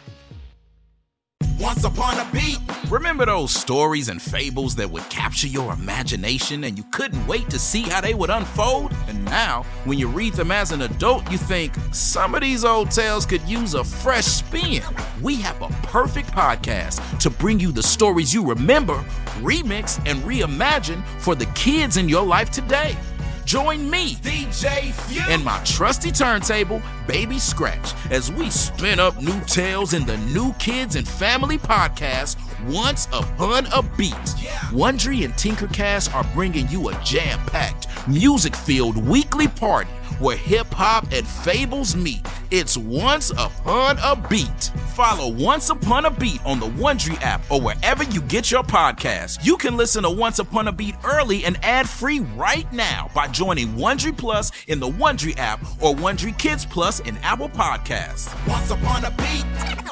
Once upon a beat. Remember those stories and fables that would capture your imagination and you couldn't wait to see how they would unfold? And now, when you read them as an adult, you think, some of these old tales could use a fresh spin. We have a perfect podcast to bring you the stories you remember, remix, and reimagine for the kids in your life today. Join me, DJ Few, and my trusty turntable, Baby Scratch, as we spin up new tales in the New Kids and Family podcast, Once Upon a Beat. Wondery and Tinkercast are bringing you a jam-packed, music-filled weekly party where hip-hop and fables meet. It's Once Upon a Beat. Follow Once Upon a Beat on the Wondery app or wherever you get your podcasts. You can listen to Once Upon a Beat early and ad-free right now by joining Wondery Plus in the Wondery app or Wondery Kids Plus in Apple Podcasts. Once Upon a Beat.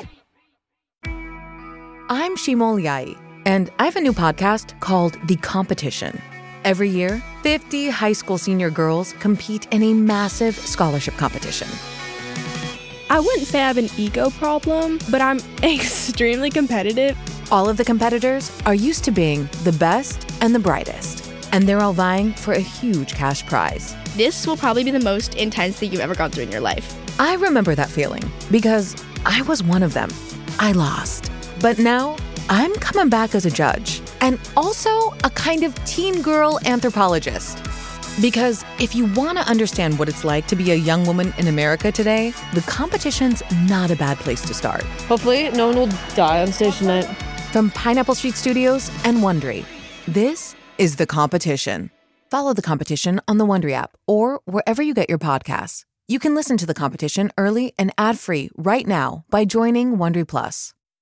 I'm Shimol Yai, and I have a new podcast called The Competition. Every year, 50 high school senior girls compete in a massive scholarship competition. I wouldn't say I have an ego problem, but I'm extremely competitive. All of the competitors are used to being the best and the brightest, and they're all vying for a huge cash prize. This will probably be the most intense thing you've ever gone through in your life. I remember that feeling because I was one of them. I lost. But now, I'm coming back as a judge and also a kind of teen girl anthropologist. Because if you want to understand what it's like to be a young woman in America today, the competition's not a bad place to start. Hopefully, no one will die on stage tonight. From Pineapple Street Studios and Wondery, this is The Competition. Follow The Competition on the Wondery app or wherever you get your podcasts. You can listen to The Competition early and ad-free right now by joining Wondery Plus.